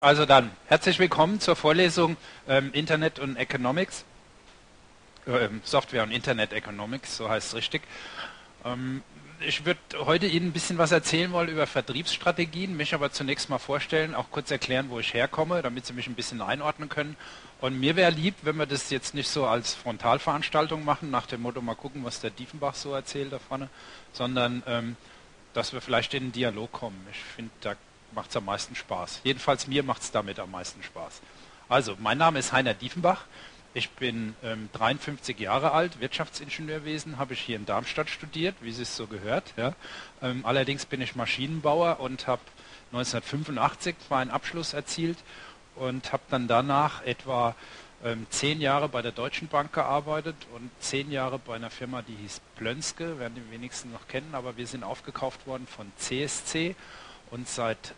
Also dann, herzlich willkommen zur Vorlesung Internet und Economics, Software und Internet Economics, so heißt es richtig. Ich würde heute Ihnen ein bisschen was erzählen wollen über Vertriebsstrategien, mich aber zunächst mal vorstellen, auch kurz erklären, wo ich herkomme, damit Sie mich ein bisschen einordnen können. Und mir wäre lieb, wenn wir das jetzt nicht so als Frontalveranstaltung machen, nach dem Motto, mal gucken, was der Diefenbach so erzählt da vorne, sondern dass wir vielleicht in den Dialog kommen. Ich finde, da macht es am meisten Spaß. Jedenfalls mir macht es damit am meisten Spaß. Also, mein Name ist Heiner Diefenbach. Ich bin 53 Jahre alt, Wirtschaftsingenieurwesen habe ich hier in Darmstadt studiert, wie es so gehört. Ja. Allerdings bin ich Maschinenbauer und habe 1985 meinen Abschluss erzielt und habe dann danach etwa 10 Jahre bei der Deutschen Bank gearbeitet und 10 Jahre bei einer Firma, die hieß Plönske, werden die wenigsten noch kennen, aber wir sind aufgekauft worden von CSC und seit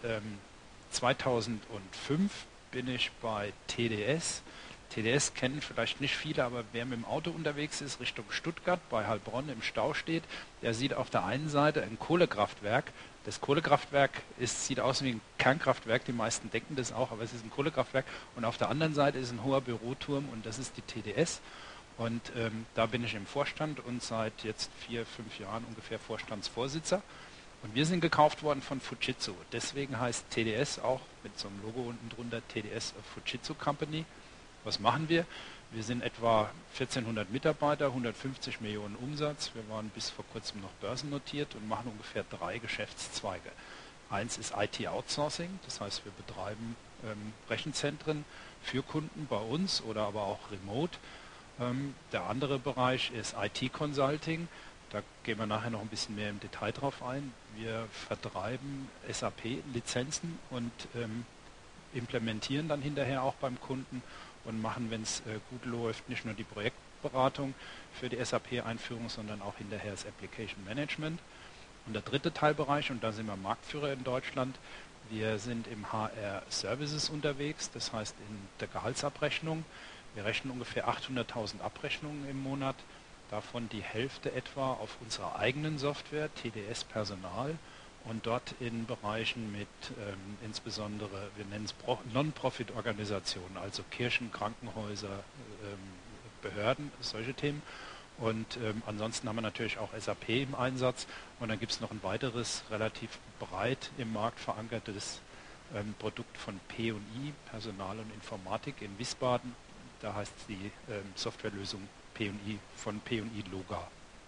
2005 bin ich bei TDS. TDS kennen vielleicht nicht viele, aber wer mit dem Auto unterwegs ist, Richtung Stuttgart, bei Heilbronn im Stau steht, der sieht auf der einen Seite ein Kohlekraftwerk. Das Kohlekraftwerk sieht aus wie ein Kernkraftwerk, die meisten denken das auch, aber es ist ein Kohlekraftwerk. Und auf der anderen Seite ist ein hoher Büroturm und das ist die TDS. Und da bin ich im Vorstand und seit jetzt 4, 5 Jahren ungefähr Vorstandsvorsitzer. Und wir sind gekauft worden von Fujitsu. Deswegen heißt TDS auch mit so einem Logo unten drunter TDS Fujitsu Company. Was machen wir? Wir sind etwa 1400 Mitarbeiter, 150 Millionen Umsatz. Wir waren bis vor kurzem noch börsennotiert und machen ungefähr 3 Geschäftszweige. Eins ist IT-Outsourcing, das heißt, wir betreiben Rechenzentren für Kunden bei uns oder aber auch remote. Der andere Bereich ist IT-Consulting. Da gehen wir nachher noch ein bisschen mehr im Detail drauf ein. Wir vertreiben SAP-Lizenzen und implementieren dann hinterher auch beim Kunden und machen, wenn es gut läuft, nicht nur die Projektberatung für die SAP-Einführung, sondern auch hinterher das Application Management. Und der dritte Teilbereich, und da sind wir Marktführer in Deutschland, wir sind im HR Services unterwegs, das heißt in der Gehaltsabrechnung. Wir rechnen ungefähr 800.000 Abrechnungen im Monat, davon die Hälfte etwa auf unserer eigenen Software, TDS Personal, und dort in Bereichen mit insbesondere, wir nennen es Non-Profit-Organisationen, also Kirchen, Krankenhäuser, Behörden, solche Themen. Und ansonsten haben wir natürlich auch SAP im Einsatz. Und dann gibt es noch ein weiteres, relativ breit im Markt verankertes Produkt von P&I, Personal und Informatik in Wiesbaden. Da heißt die Softwarelösung P&I von P&I Loga.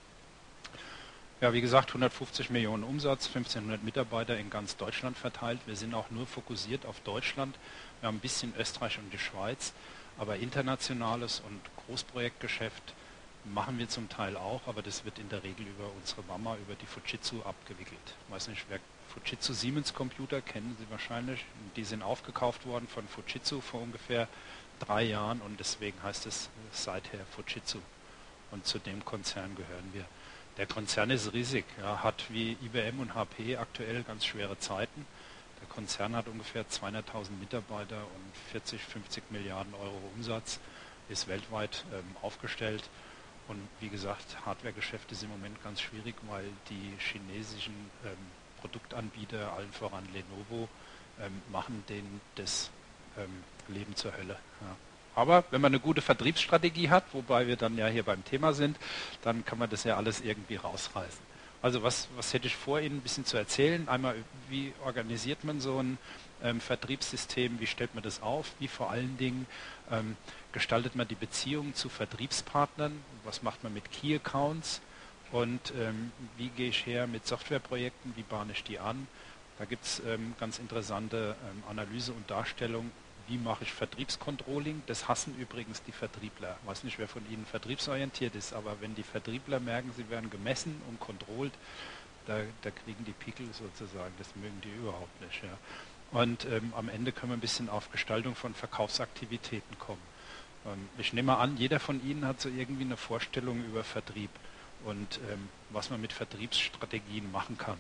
Ja, wie gesagt, 150 Millionen Umsatz, 1500 Mitarbeiter in ganz Deutschland verteilt. Wir sind auch nur fokussiert auf Deutschland. Wir haben ein bisschen Österreich und die Schweiz, aber internationales und Großprojektgeschäft machen wir zum Teil auch, aber das wird in der Regel über unsere Mama, über die Fujitsu abgewickelt. Ich weiß nicht, wer Fujitsu Siemens Computer kennen Sie wahrscheinlich. Die sind aufgekauft worden von Fujitsu vor ungefähr 3 Jahren und deswegen heißt es seither Fujitsu. Und zu dem Konzern gehören wir. Der Konzern ist riesig, ja, hat wie IBM und HP aktuell ganz schwere Zeiten. Der Konzern hat ungefähr 200.000 Mitarbeiter und 40, 50 Milliarden Euro Umsatz, ist weltweit aufgestellt. Und wie gesagt, Hardwaregeschäft ist im Moment ganz schwierig, weil die chinesischen Produktanbieter, allen voran Lenovo, machen denen das Leben zur Hölle. Ja. Aber wenn man eine gute Vertriebsstrategie hat, wobei wir dann ja hier beim Thema sind, dann kann man das ja alles irgendwie rausreißen. Also was hätte ich vor, Ihnen ein bisschen zu erzählen? Einmal, wie organisiert man so ein Vertriebssystem, wie stellt man das auf, wie vor allen Dingen gestaltet man die Beziehung zu Vertriebspartnern, was macht man mit Key Accounts und wie gehe ich her mit Softwareprojekten, wie bahne ich die an? Da gibt es ganz interessante Analyse und Darstellung. Wie mache ich Vertriebscontrolling? Das hassen übrigens die Vertriebler. Ich weiß nicht, wer von Ihnen vertriebsorientiert ist, aber wenn die Vertriebler merken, sie werden gemessen und kontrolliert, da kriegen die Pickel sozusagen. Das mögen die überhaupt nicht. Ja. Und am Ende können wir ein bisschen auf Gestaltung von Verkaufsaktivitäten kommen. Ich nehme mal an, jeder von Ihnen hat so irgendwie eine Vorstellung über Vertrieb und was man mit Vertriebsstrategien machen kann.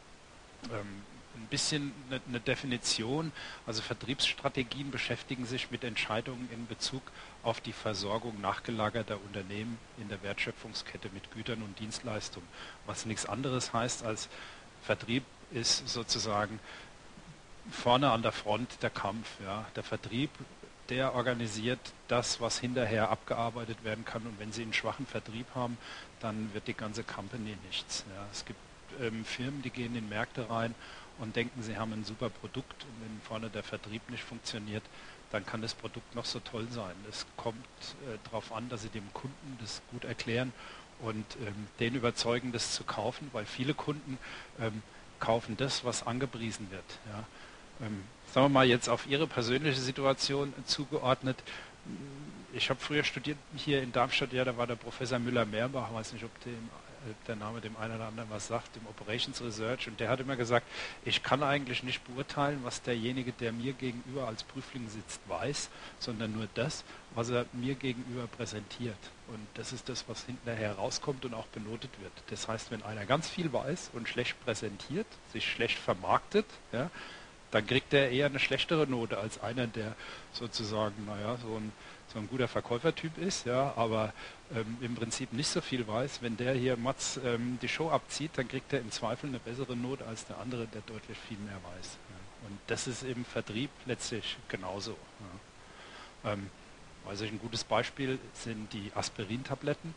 Ein bisschen eine Definition, also Vertriebsstrategien beschäftigen sich mit Entscheidungen in Bezug auf die Versorgung nachgelagerter Unternehmen in der Wertschöpfungskette mit Gütern und Dienstleistungen, was nichts anderes heißt als Vertrieb ist sozusagen vorne an der Front der Kampf. Ja. Der Vertrieb, der organisiert das, was hinterher abgearbeitet werden kann. Und wenn Sie einen schwachen Vertrieb haben, dann wird die ganze Company nichts. Ja. Es gibt Firmen, die gehen in Märkte rein und denken, sie haben ein super Produkt. Und wenn vorne der Vertrieb nicht funktioniert, dann kann das Produkt noch so toll sein. Es kommt darauf an, dass Sie dem Kunden das gut erklären und den überzeugen, das zu kaufen, weil viele Kunden kaufen das, was angepriesen wird. Ja. Sagen wir mal jetzt auf Ihre persönliche Situation zugeordnet. Ich habe früher studiert hier in Darmstadt, ja, da war der Professor Müller-Mehrbach, weiß nicht, ob der Name dem einen oder anderen was sagt, im Operations Research, und der hat immer gesagt, ich kann eigentlich nicht beurteilen, was derjenige, der mir gegenüber als Prüfling sitzt, weiß, sondern nur das, was er mir gegenüber präsentiert. Und das ist das, was hinterher rauskommt und auch benotet wird. Das heißt, wenn einer ganz viel weiß und schlecht präsentiert, sich schlecht vermarktet, ja, dann kriegt er eher eine schlechtere Note als einer, der sozusagen, naja, so ein guter Verkäufertyp ist, ja, aber im Prinzip nicht so viel weiß. Wenn der hier Mats die Show abzieht, dann kriegt er im Zweifel eine bessere Note als der andere, der deutlich viel mehr weiß. Ja. Und das ist im Vertrieb letztlich genauso. Ja. Also ein gutes Beispiel sind die Aspirin-Tabletten.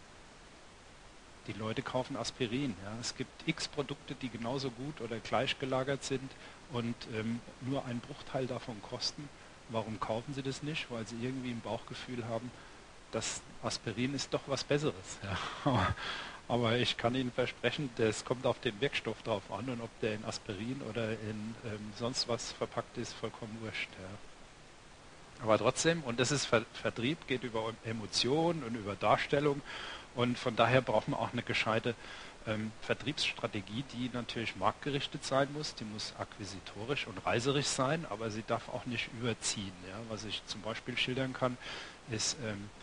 Die Leute kaufen Aspirin. Ja. Es gibt x Produkte, die genauso gut oder gleich gelagert sind und nur einen Bruchteil davon kosten. Warum kaufen sie das nicht? Weil sie irgendwie im Bauchgefühl haben, das Aspirin ist doch was Besseres. Ja. Aber ich kann Ihnen versprechen, das kommt auf den Wirkstoff drauf an und ob der in Aspirin oder in sonst was verpackt ist, vollkommen wurscht. Ja. Aber trotzdem, und das ist Vertrieb, geht über Emotionen und über Darstellung und von daher braucht man auch eine gescheite Vertriebsstrategie, die natürlich marktgerichtet sein muss, die muss akquisitorisch und reiserisch sein, aber sie darf auch nicht überziehen. Ja. Was ich zum Beispiel schildern kann, ist,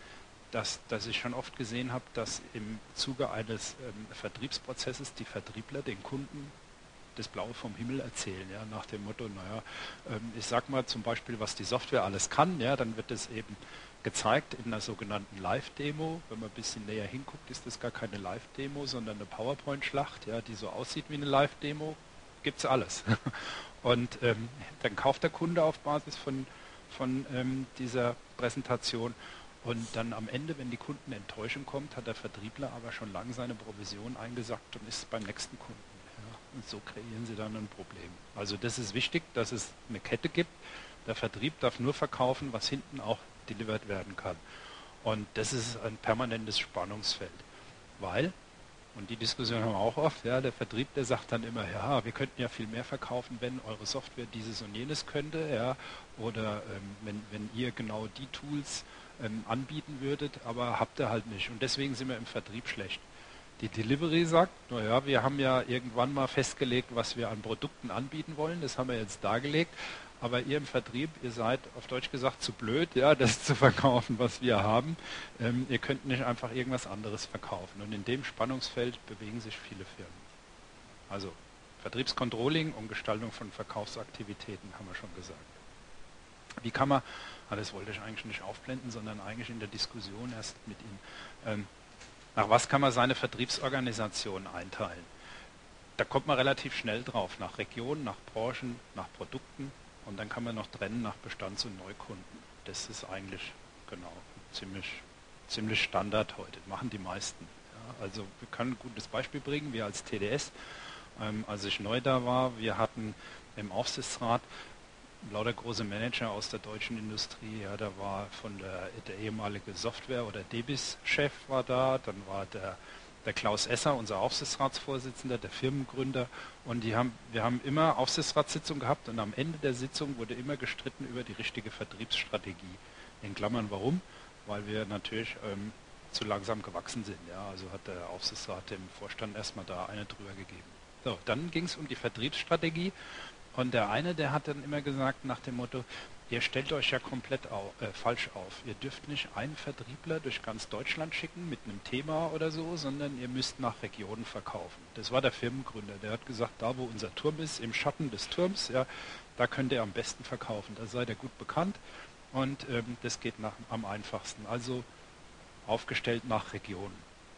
dass ich schon oft gesehen habe, dass im Zuge eines Vertriebsprozesses die Vertriebler den Kunden das Blaue vom Himmel erzählen, ja, nach dem Motto, naja, ich sag mal zum Beispiel, was die Software alles kann, ja, dann wird es eben gezeigt in einer sogenannten Live-Demo. Wenn man ein bisschen näher hinguckt, ist das gar keine Live-Demo, sondern eine PowerPoint-Schlacht, ja, die so aussieht wie eine Live-Demo. Gibt's alles. Und dann kauft der Kunde auf Basis von dieser Präsentation und dann am Ende, wenn die Kundenenttäuschung kommt, hat der Vertriebler aber schon lange seine Provision eingesackt und ist beim nächsten Kunden. Ja. Und so kreieren sie dann ein Problem. Also das ist wichtig, dass es eine Kette gibt. Der Vertrieb darf nur verkaufen, was hinten auch delivered werden kann. Und das ist ein permanentes Spannungsfeld. Weil, und die Diskussion haben wir auch oft, ja, der Vertrieb, der sagt dann immer, ja, wir könnten ja viel mehr verkaufen, wenn eure Software dieses und jenes könnte, ja, oder wenn ihr genau die Tools anbieten würdet, aber habt ihr halt nicht. Und deswegen sind wir im Vertrieb schlecht. Die Delivery sagt, naja, wir haben ja irgendwann mal festgelegt, was wir an Produkten anbieten wollen, das haben wir jetzt dargelegt, aber ihr im Vertrieb, ihr seid auf Deutsch gesagt zu blöd, ja, das zu verkaufen, was wir haben. Ihr könnt nicht einfach irgendwas anderes verkaufen. Und in dem Spannungsfeld bewegen sich viele Firmen. Also Vertriebscontrolling und Gestaltung von Verkaufsaktivitäten haben wir schon gesagt. Wie kann man, das wollte ich eigentlich nicht aufblenden, sondern eigentlich in der Diskussion erst mit Ihnen, nach was kann man seine Vertriebsorganisation einteilen? Da kommt man relativ schnell drauf, nach Regionen, nach Branchen, nach Produkten. Und dann kann man noch trennen nach Bestands- und Neukunden. Das ist eigentlich genau ziemlich Standard heute. Machen die meisten. Ja, also wir können ein gutes Beispiel bringen. Wir als TDS, als ich neu da war, wir hatten im Aufsichtsrat lauter große Manager aus der deutschen Industrie. Ja, da war der ehemalige Software- oder DEBIS-Chef war da, dann war der Klaus Esser, unser Aufsichtsratsvorsitzender, der Firmengründer. Und wir haben immer Aufsichtsratssitzung gehabt und am Ende der Sitzung wurde immer gestritten über die richtige Vertriebsstrategie. In Klammern warum? Weil wir natürlich zu langsam gewachsen sind. Ja, also hat der Aufsichtsrat dem Vorstand erstmal da eine drüber gegeben. So, dann ging es um die Vertriebsstrategie und der eine, der hat dann immer gesagt nach dem Motto, ihr stellt euch ja komplett falsch auf. Ihr dürft nicht einen Vertriebler durch ganz Deutschland schicken mit einem Thema oder so, sondern ihr müsst nach Regionen verkaufen. Das war der Firmengründer. Der hat gesagt, da wo unser Turm ist, im Schatten des Turms, ja, da könnt ihr am besten verkaufen. Da seid ihr gut bekannt und das geht am einfachsten. Also aufgestellt nach Regionen.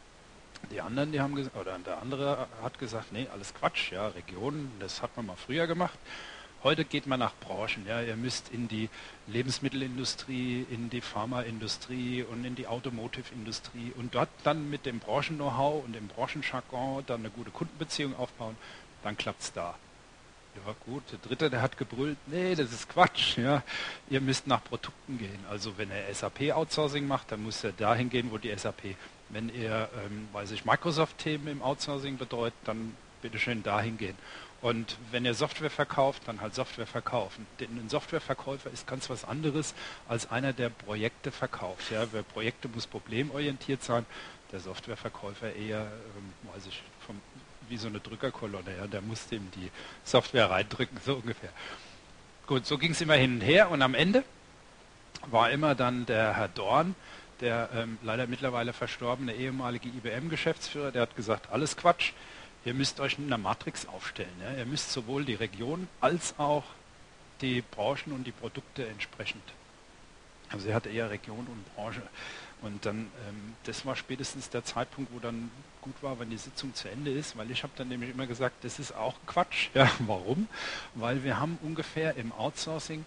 Die anderen, die haben gesagt, oder der andere hat gesagt, nee, alles Quatsch, ja, Regionen, das hat man mal früher gemacht. Heute geht man nach Branchen. Ja. Ihr müsst in die Lebensmittelindustrie, in die Pharmaindustrie und in die Automotive-Industrie und dort dann mit dem Branchen-Know-how und dem Branchenjargon dann eine gute Kundenbeziehung aufbauen, dann klappt es da. Ja gut, der Dritte, der hat gebrüllt, nee, das ist Quatsch. Ja. Ihr müsst nach Produkten gehen. Also wenn er SAP-Outsourcing macht, dann muss er dahin gehen, wo die SAP. Wenn er, weiß ich, Microsoft-Themen im Outsourcing betreut, dann bitte schön dahin gehen. Und wenn ihr Software verkauft, dann halt Software verkaufen. Denn ein Softwareverkäufer ist ganz was anderes als einer, der Projekte verkauft. Ja. Wer Projekte muss problemorientiert sein, der Softwareverkäufer eher, weiß ich, wie so eine Drückerkolonne. Ja. Der musste ihm die Software reindrücken, so ungefähr. Gut, so ging es immer hin und her und am Ende war immer dann der Herr Dorn, der leider mittlerweile verstorbene ehemalige IBM-Geschäftsführer, der hat gesagt, alles Quatsch, ihr müsst euch in einer Matrix aufstellen. Ja? Ihr müsst sowohl die Region als auch die Branchen und die Produkte entsprechend. Also er hatte eher Region und Branche. Und dann, das war spätestens der Zeitpunkt, wo dann gut war, wenn die Sitzung zu Ende ist, weil ich habe dann nämlich immer gesagt, das ist auch Quatsch. Ja, warum? Weil wir haben ungefähr im Outsourcing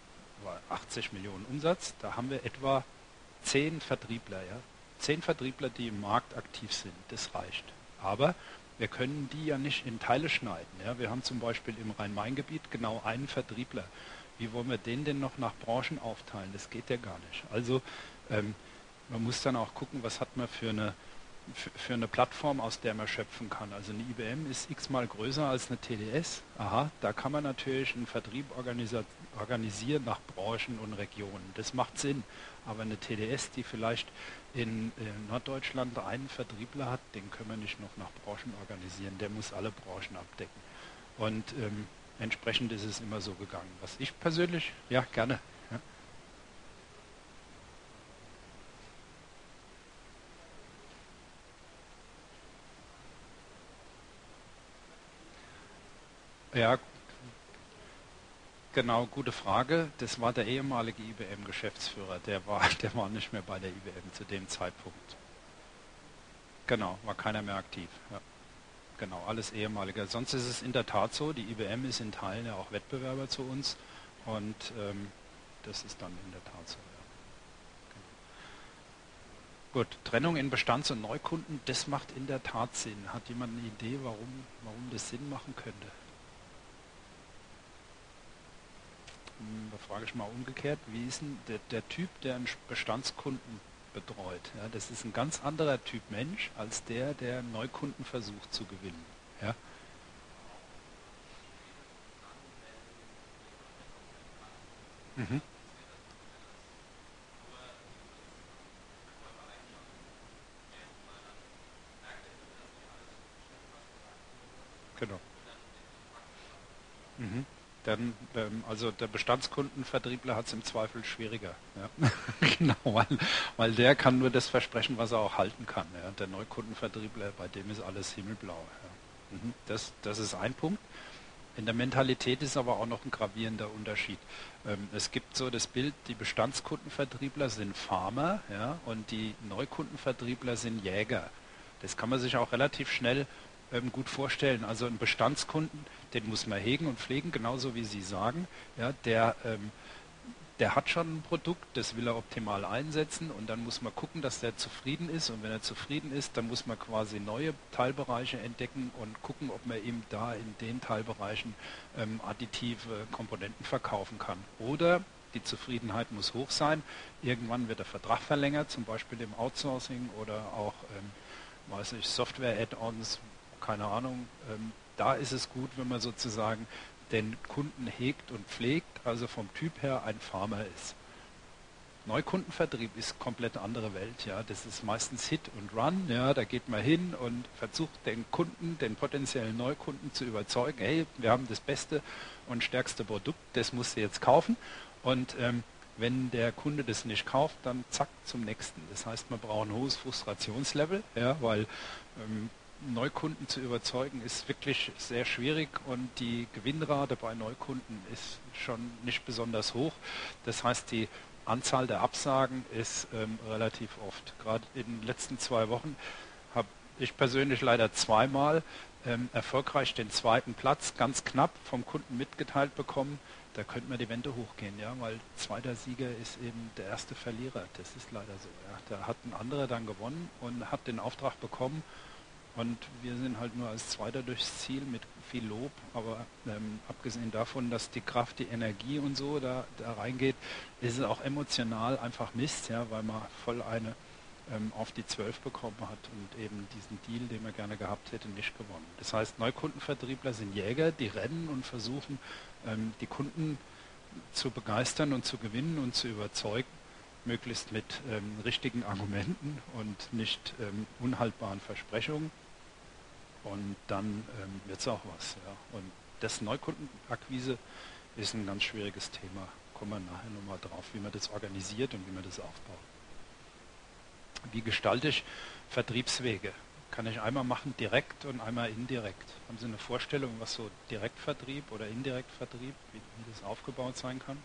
80 Millionen Umsatz, da haben wir etwa 10 Vertriebler, ja? 10 Vertriebler, die im Markt aktiv sind, das reicht. Aber wir können die ja nicht in Teile schneiden. Ja? Wir haben zum Beispiel im Rhein-Main-Gebiet genau einen Vertriebler. Wie wollen wir den denn noch nach Branchen aufteilen? Das geht ja gar nicht. Also man muss dann auch gucken, was hat man für eine Plattform, aus der man schöpfen kann. Also eine IBM ist x-mal größer als eine TDS. Aha, da kann man natürlich einen Vertrieb organisieren nach Branchen und Regionen. Das macht Sinn. Aber eine TDS, die vielleicht in Norddeutschland einen Vertriebler hat, den können wir nicht noch nach Branchen organisieren. Der muss alle Branchen abdecken. Und entsprechend ist es immer so gegangen. Was ich persönlich, ja, gerne. Ja. Ja, genau, gute Frage. Das war der ehemalige IBM-Geschäftsführer. Der war nicht mehr bei der IBM zu dem Zeitpunkt. Genau, war keiner mehr aktiv. Ja, genau, alles ehemalige. Sonst ist es in der Tat so, die IBM ist in Teilen ja auch Wettbewerber zu uns und das ist dann in der Tat so. Ja. Gut, Trennung in Bestands- und Neukunden, das macht in der Tat Sinn. Hat jemand eine Idee, warum das Sinn machen könnte? Da frage ich mal umgekehrt, wie ist denn der Typ, der einen Bestandskunden betreut? Ja, das ist ein ganz anderer Typ Mensch als der Neukunden versucht zu gewinnen. Ja? Mhm. Genau. Mhm. Dann, also der Bestandskundenvertriebler hat es im Zweifel schwieriger. Ja. Genau, weil der kann nur das versprechen, was er auch halten kann. Ja. Der Neukundenvertriebler, bei dem ist alles himmelblau. Ja. Mhm. Das ist ein Punkt. In der Mentalität ist aber auch noch ein gravierender Unterschied. Es gibt so das Bild, die Bestandskundenvertriebler sind Farmer, ja, und die Neukundenvertriebler sind Jäger. Das kann man sich auch relativ schnell gut vorstellen. Also einen Bestandskunden, den muss man hegen und pflegen, genauso wie Sie sagen. Ja, der hat schon ein Produkt, das will er optimal einsetzen und dann muss man gucken, dass der zufrieden ist und wenn er zufrieden ist, dann muss man quasi neue Teilbereiche entdecken und gucken, ob man ihm da in den Teilbereichen additive Komponenten verkaufen kann. Oder die Zufriedenheit muss hoch sein. Irgendwann wird der Vertrag verlängert, zum Beispiel im Outsourcing oder auch weiß ich, Software-Add-ons, keine Ahnung. Da ist es gut, wenn man sozusagen den Kunden hegt und pflegt, also vom Typ her ein Farmer ist. Neukundenvertrieb ist komplett andere Welt, ja. Das ist meistens Hit und Run, ja. Da geht man hin und versucht den Kunden, den potenziellen Neukunden zu überzeugen, hey, wir haben das beste und stärkste Produkt, das musst du jetzt kaufen. Und wenn der Kunde das nicht kauft, dann zack zum nächsten. Das heißt, man braucht ein hohes Frustrationslevel, ja, weil Neukunden zu überzeugen ist wirklich sehr schwierig und die Gewinnrate bei Neukunden ist schon nicht besonders hoch. Das heißt, die Anzahl der Absagen ist relativ oft. Gerade in den letzten 2 Wochen habe ich persönlich leider zweimal erfolgreich den zweiten Platz ganz knapp vom Kunden mitgeteilt bekommen, da könnte man die Wände hochgehen, ja, weil zweiter Sieger ist eben der erste Verlierer. Das ist leider so. Ja. Da hat ein anderer dann gewonnen und hat den Auftrag bekommen und wir sind halt nur als Zweiter durchs Ziel mit viel Lob, aber abgesehen davon, dass die Kraft, die Energie und so da reingeht, ist es auch emotional einfach Mist, ja, weil man voll eine auf die 12 bekommen hat und eben diesen Deal, den man gerne gehabt hätte, nicht gewonnen. Das heißt, Neukundenvertriebler sind Jäger, die rennen und versuchen, die Kunden zu begeistern und zu gewinnen und zu überzeugen, möglichst mit richtigen Argumenten und nicht unhaltbaren Versprechungen. Und dann wird es auch was. Ja. Und das Neukundenakquise ist ein ganz schwieriges Thema. Kommen wir nachher nochmal drauf, wie man das organisiert und wie man das aufbaut. Wie gestalte ich Vertriebswege? Kann ich einmal machen direkt und einmal indirekt. Haben Sie eine Vorstellung, was so Direktvertrieb oder Indirektvertrieb, wie das aufgebaut sein kann?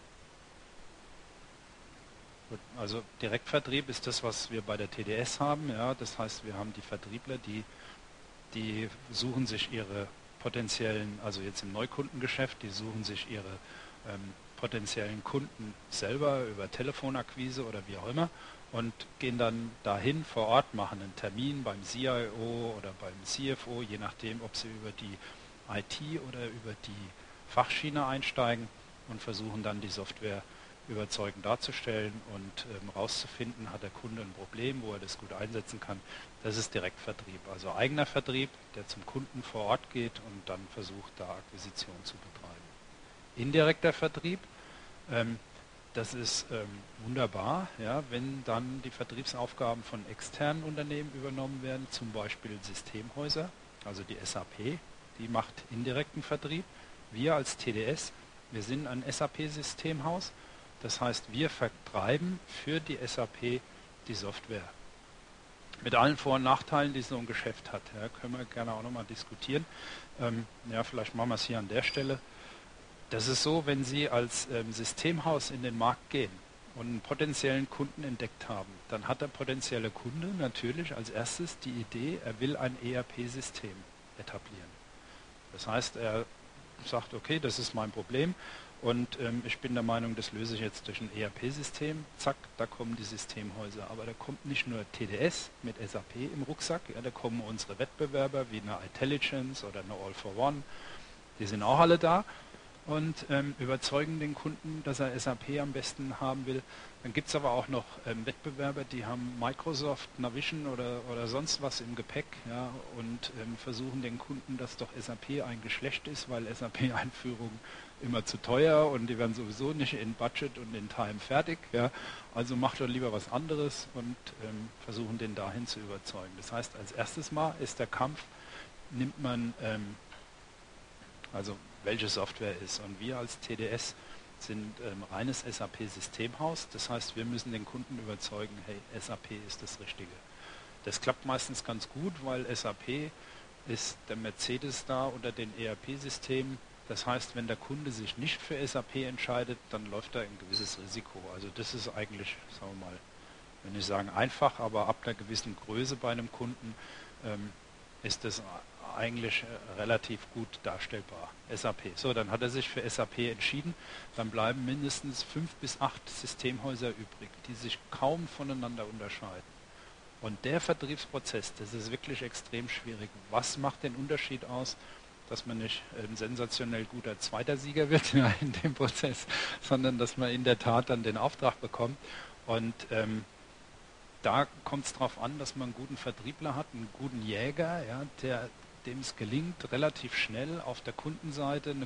Gut, also Direktvertrieb ist das, was wir bei der TDS haben. Ja, das heißt, wir haben die Vertriebler, die suchen sich ihre potenziellen, also jetzt im Neukundengeschäft, die suchen sich ihre potenziellen Kunden selber über Telefonakquise oder wie auch immer und gehen dann dahin vor Ort, machen einen Termin beim CIO oder beim CFO, je nachdem, ob sie über die IT oder über die Fachschiene einsteigen und versuchen dann die Software überzeugend darzustellen und rauszufinden, hat der Kunde ein Problem, wo er das gut einsetzen kann. Das ist Direktvertrieb, also eigener Vertrieb, der zum Kunden vor Ort geht und dann versucht, da Akquisition zu betreiben. Indirekter Vertrieb, das ist wunderbar, ja, wenn dann die Vertriebsaufgaben von externen Unternehmen übernommen werden, zum Beispiel Systemhäuser, also die SAP, die macht indirekten Vertrieb. Wir als TDS, wir sind ein SAP-Systemhaus, das heißt, wir vertreiben für die SAP die Software. Mit allen Vor- und Nachteilen, die so ein Geschäft hat. Ja, können wir gerne auch nochmal diskutieren. Ja, vielleicht machen wir es hier an der Stelle. Das ist so, wenn Sie als Systemhaus in den Markt gehen und einen potenziellen Kunden entdeckt haben, dann hat der potenzielle Kunde natürlich als erstes die Idee, er will ein ERP-System etablieren. Das heißt, er sagt, okay, das ist mein Problem und ich bin der Meinung, das löse ich jetzt durch ein ERP-System. Zack, da kommen die Systemhäuser. Aber da kommt nicht nur TDS mit SAP im Rucksack, ja, da kommen unsere Wettbewerber wie eine Intelligence oder eine All for One. Die sind auch alle da und überzeugen den Kunden, dass er SAP am besten haben will. Dann gibt es aber auch noch Wettbewerber, die haben Microsoft, Navision oder sonst was im Gepäck, ja, und versuchen den Kunden, dass doch SAP eigentlich schlecht ist, weil SAP-Einführungen immer zu teuer und die werden sowieso nicht in Budget und in Time fertig. Ja. Also macht doch lieber was anderes und versuchen den dahin zu überzeugen. Das heißt, als erstes Mal ist der Kampf, nimmt man also welche Software ist. Und wir als TDS sind reines SAP-Systemhaus. Das heißt, wir müssen den Kunden überzeugen, hey, SAP ist das Richtige. Das klappt meistens ganz gut, weil SAP ist der Mercedes da unter den ERP-Systemen. Das heißt, wenn der Kunde sich nicht für SAP entscheidet, dann läuft da ein gewisses Risiko. Also das ist eigentlich, sagen wir mal, wenn ich sagen einfach, aber ab einer gewissen Größe bei einem Kunden ist das eigentlich relativ gut darstellbar. SAP. So, dann hat er sich für SAP entschieden. Dann bleiben mindestens 5 bis 8 Systemhäuser übrig, die sich kaum voneinander unterscheiden. Und der Vertriebsprozess, das ist wirklich extrem schwierig. Was macht den Unterschied aus, dass man nicht ein sensationell guter zweiter Sieger wird in dem Prozess, sondern dass man in der Tat dann den Auftrag bekommt. Und da kommt es darauf an, dass man einen guten Vertriebler hat, einen guten Jäger, ja, dem es gelingt, relativ schnell auf der Kundenseite ein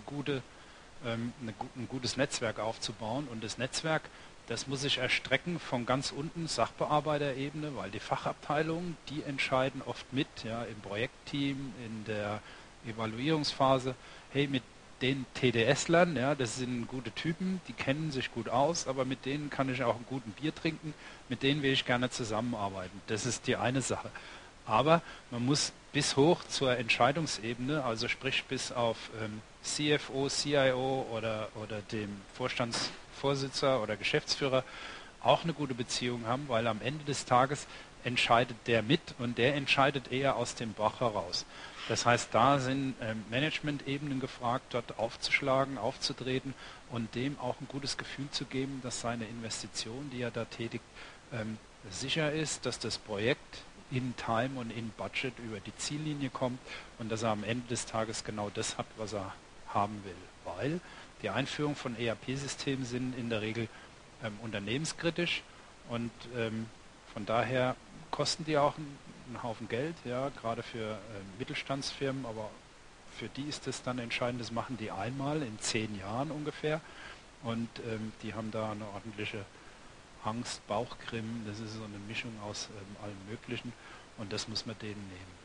gutes Netzwerk aufzubauen. Und das Netzwerk, das muss sich erstrecken von ganz unten, Sachbearbeiterebene, weil die Fachabteilungen, die entscheiden oft mit, ja, im Projektteam, in der Evaluierungsphase, hey, mit den TDS-Lern, ja, das sind gute Typen, die kennen sich gut aus, aber mit denen kann ich auch einen guten Bier trinken, mit denen will ich gerne zusammenarbeiten. Das ist die eine Sache. Aber man muss bis hoch zur Entscheidungsebene, also sprich bis auf CFO, CIO oder dem Vorstandsvorsitzer oder Geschäftsführer auch eine gute Beziehung haben, weil am Ende des Tages entscheidet der mit und der entscheidet eher aus dem Bauch heraus. Das heißt, da sind Management-Ebenen gefragt, dort aufzuschlagen, aufzutreten und dem auch ein gutes Gefühl zu geben, dass seine Investition, die er da tätigt, sicher ist, dass das Projekt in Time und in Budget über die Ziellinie kommt und dass er am Ende des Tages genau das hat, was er haben will. Weil die Einführung von ERP-Systemen sind in der Regel unternehmenskritisch und von daher kosten die auch einen Haufen Geld, ja, gerade für Mittelstandsfirmen, aber für die ist das dann entscheidend, das machen die einmal in 10 Jahren ungefähr und die haben da eine ordentliche Angst, Bauchgrimmen, das ist so eine Mischung aus allem Möglichen und das muss man denen nehmen.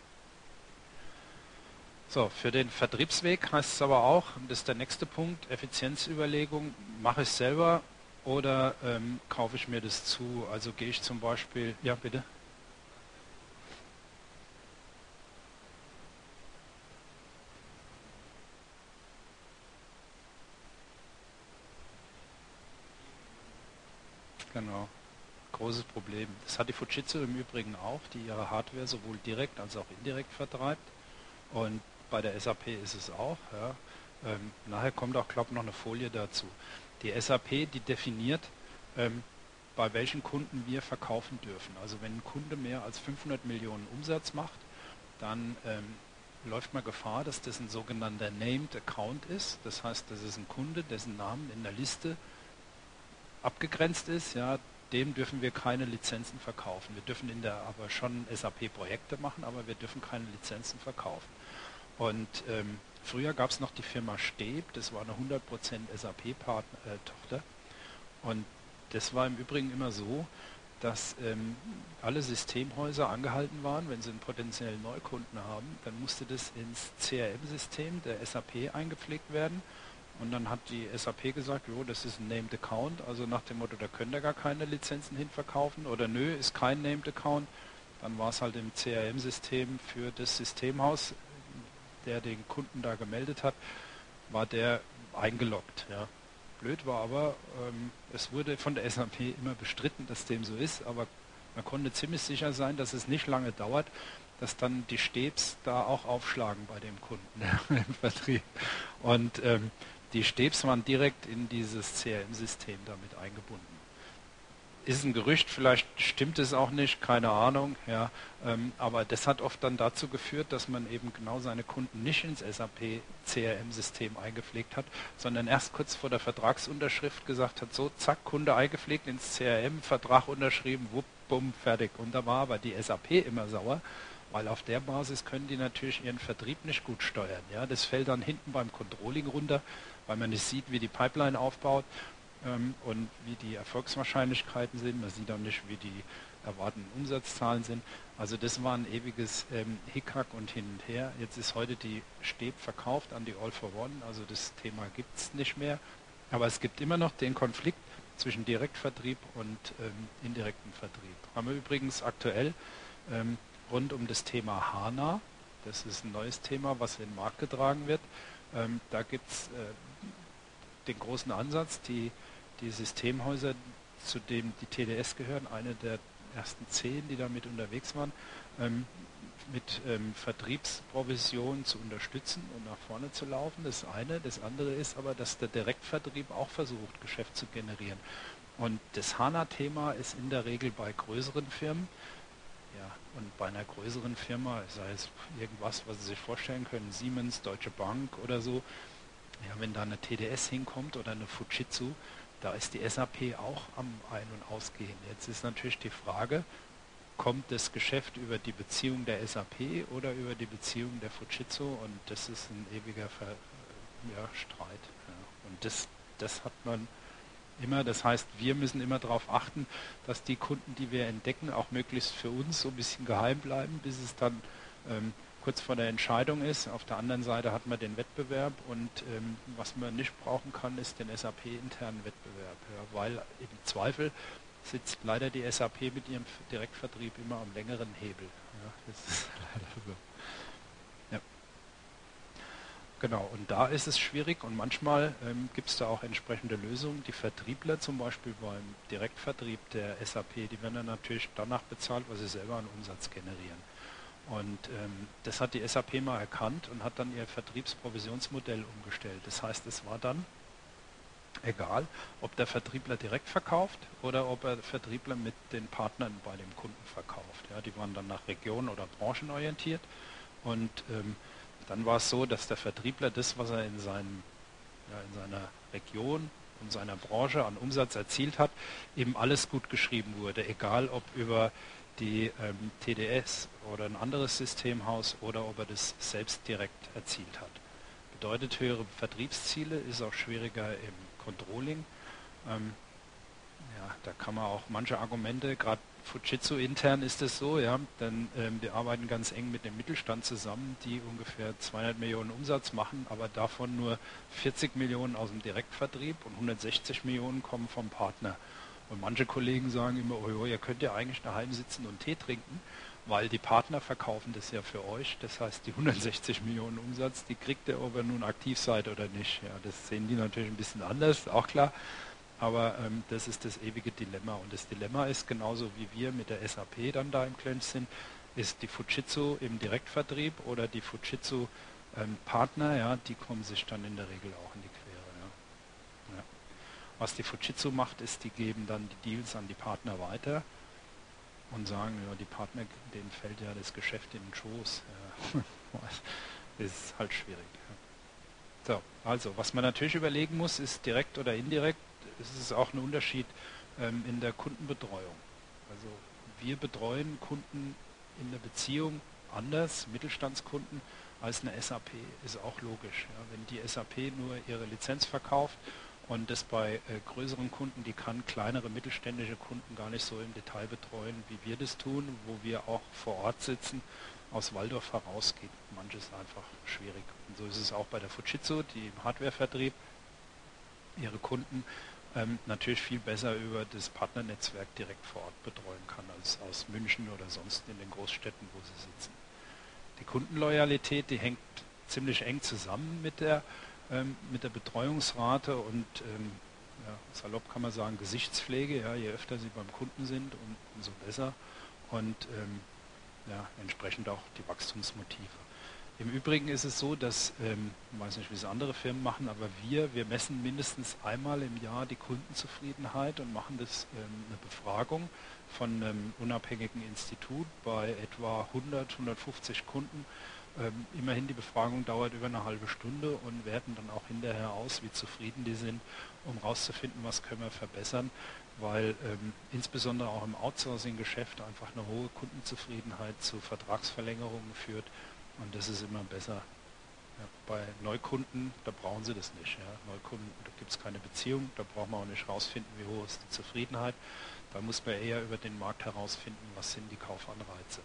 So, für den Vertriebsweg heißt es aber auch, das ist der nächste Punkt, Effizienzüberlegung, mache ich selber oder kaufe ich mir das zu? Also gehe ich zum Beispiel, ja bitte? Genau, großes Problem. Das hat die Fujitsu im Übrigen auch, die ihre Hardware sowohl direkt als auch indirekt vertreibt. Und bei der SAP ist es auch. Ja. Nachher kommt auch, glaube ich, noch eine Folie dazu. Die SAP, die definiert, bei welchen Kunden wir verkaufen dürfen. Also wenn ein Kunde mehr als 500 Millionen Umsatz macht, dann läuft man Gefahr, dass das ein sogenannter Named Account ist. Das heißt, das ist ein Kunde, dessen Namen in der Liste abgegrenzt ist. Ja, dem dürfen wir keine Lizenzen verkaufen. Wir dürfen aber schon SAP-Projekte machen, aber wir dürfen keine Lizenzen verkaufen. Und früher gab es noch die Firma Steb, das war eine 100% SAP-Tochter. Und das war im Übrigen immer so, dass alle Systemhäuser angehalten waren, wenn sie einen potenziellen Neukunden haben, dann musste das ins CRM-System der SAP eingepflegt werden. Und dann hat die SAP gesagt, jo, das ist ein Named Account, also nach dem Motto, da könnt ihr gar keine Lizenzen hinverkaufen oder nö, ist kein Named Account. Dann war es halt im CRM-System für das Systemhaus, der den Kunden da gemeldet hat, war der eingeloggt. Ja. Blöd war aber, es wurde von der SAP immer bestritten, dass dem so ist, aber man konnte ziemlich sicher sein, dass es nicht lange dauert, dass dann die Stebs da auch aufschlagen bei dem Kunden im Vertrieb. Und die Stebs waren direkt in dieses CRM-System damit eingebunden. Ist ein Gerücht, vielleicht stimmt es auch nicht, keine Ahnung, ja, aber das hat oft dann dazu geführt, dass man eben genau seine Kunden nicht ins SAP CRM-System eingepflegt hat, sondern erst kurz vor der Vertragsunterschrift gesagt hat, so zack, Kunde eingepflegt ins CRM, Vertrag unterschrieben, wupp, bumm, fertig. Und da war aber die SAP immer sauer, weil auf der Basis können die natürlich ihren Vertrieb nicht gut steuern. Ja, das fällt dann hinten beim Controlling runter, weil man nicht sieht, wie die Pipeline aufbaut und wie die Erfolgswahrscheinlichkeiten sind. Man sieht auch nicht, wie die erwarteten Umsatzzahlen sind. Also das war ein ewiges Hickhack und hin und her. Jetzt ist heute die Steb verkauft an die All for One, also das Thema gibt es nicht mehr. Aber es gibt immer noch den Konflikt zwischen Direktvertrieb und indirekten Vertrieb. Haben wir übrigens aktuell rund um das Thema HANA. Das ist ein neues Thema, was in den Markt getragen wird. Da gibt es den großen Ansatz, die Systemhäuser, zu dem die TDS gehören, eine der ersten 10, die damit unterwegs waren, mit Vertriebsprovisionen zu unterstützen und nach vorne zu laufen. Das eine. Das andere ist aber, dass der Direktvertrieb auch versucht, Geschäft zu generieren. Und das HANA-Thema ist in der Regel bei größeren Firmen, ja, und bei einer größeren Firma, sei es irgendwas, was Sie sich vorstellen können, Siemens, Deutsche Bank oder so, ja, wenn da eine TDS hinkommt oder eine Fujitsu, da ist die SAP auch am Ein- und Ausgehen. Jetzt ist natürlich die Frage, kommt das Geschäft über die Beziehung der SAP oder über die Beziehung der Fujitsu? Und das ist ein ewiger Streit. Ja. Und das hat man immer. Das heißt, wir müssen immer darauf achten, dass die Kunden, die wir entdecken, auch möglichst für uns so ein bisschen geheim bleiben, bis es dann kurz vor der Entscheidung ist. Auf der anderen Seite hat man den Wettbewerb und was man nicht brauchen kann, ist den SAP-internen Wettbewerb. Ja, weil im Zweifel sitzt leider die SAP mit ihrem Direktvertrieb immer am längeren Hebel. Ja, das ist leider so. Ja. Genau, und da ist es schwierig und manchmal gibt es da auch entsprechende Lösungen. Die Vertriebler zum Beispiel beim Direktvertrieb der SAP, die werden dann natürlich danach bezahlt, was sie selber an Umsatz generieren. Und das hat die SAP mal erkannt und hat dann ihr Vertriebsprovisionsmodell umgestellt. Das heißt, es war dann egal, ob der Vertriebler direkt verkauft oder ob er Vertriebler mit den Partnern bei dem Kunden verkauft. Ja, die waren dann nach Region oder Branchen orientiert und dann war es so, dass der Vertriebler das, was er in seiner Region und seiner Branche an Umsatz erzielt hat, eben alles gut geschrieben wurde, egal ob über die TDS oder ein anderes Systemhaus oder ob er das selbst direkt erzielt hat. Bedeutet höhere Vertriebsziele, ist auch schwieriger im Controlling. Ja, da kann man auch manche Argumente, gerade Fujitsu intern ist es so, ja, denn wir arbeiten ganz eng mit dem Mittelstand zusammen, die ungefähr 200 Millionen Umsatz machen, aber davon nur 40 Millionen aus dem Direktvertrieb und 160 Millionen kommen vom Partner. Und manche Kollegen sagen immer, oh, ihr könnt ja eigentlich daheim sitzen und Tee trinken, weil die Partner verkaufen das ja für euch. Das heißt, die 160 Millionen Umsatz, die kriegt ihr, ob ihr nun aktiv seid oder nicht. Ja, das sehen die natürlich ein bisschen anders, auch klar. Aber das ist das ewige Dilemma. Und das Dilemma ist, genauso wie wir mit der SAP dann da im Clinch sind, ist die Fujitsu im Direktvertrieb oder die Fujitsu Partner, ja, die kommen sich dann in der Regel auch in die Quere. Ja. Ja. Was die Fujitsu macht, ist, die geben dann die Deals an die Partner weiter und sagen, ja, die Partner, denen fällt ja das Geschäft in den Schoß. Ja. Das ist halt schwierig. Ja. So, also, was man natürlich überlegen muss, ist direkt oder indirekt, es ist auch ein Unterschied in der Kundenbetreuung. Also wir betreuen Kunden in der Beziehung anders, Mittelstandskunden, als eine SAP, ist auch logisch. Ja. Wenn die SAP nur ihre Lizenz verkauft und das bei größeren Kunden, die kann kleinere mittelständische Kunden gar nicht so im Detail betreuen, wie wir das tun, wo wir auch vor Ort sitzen, aus Walldorf heraus geht manches einfach schwierig. Und so ist es auch bei der Fujitsu, die im Hardwarevertrieb ihre Kunden natürlich viel besser über das Partnernetzwerk direkt vor Ort betreuen kann, als aus München oder sonst in den Großstädten, wo sie sitzen. Die Kundenloyalität, die hängt ziemlich eng zusammen mit der Betreuungsrate und ja, salopp kann man sagen Gesichtspflege. Ja, je öfter sie beim Kunden sind, umso besser und ja, entsprechend auch die Wachstumsmotive. Im Übrigen ist es so, dass, ich weiß nicht, wie es andere Firmen machen, aber wir messen mindestens einmal im Jahr die Kundenzufriedenheit und machen das eine Befragung von einem unabhängigen Institut bei etwa 100, 150 Kunden. Immerhin die Befragung dauert über eine halbe Stunde und werten dann auch hinterher aus, wie zufrieden die sind, um herauszufinden, was können wir verbessern, weil insbesondere auch im Outsourcing-Geschäft einfach eine hohe Kundenzufriedenheit zu Vertragsverlängerungen führt. Und das ist immer besser. Ja, bei Neukunden, da brauchen sie das nicht. Ja. Neukunden, da gibt es keine Beziehung, da braucht man auch nicht herausfinden, wie hoch ist die Zufriedenheit. Da muss man eher über den Markt herausfinden, was sind die Kaufanreize.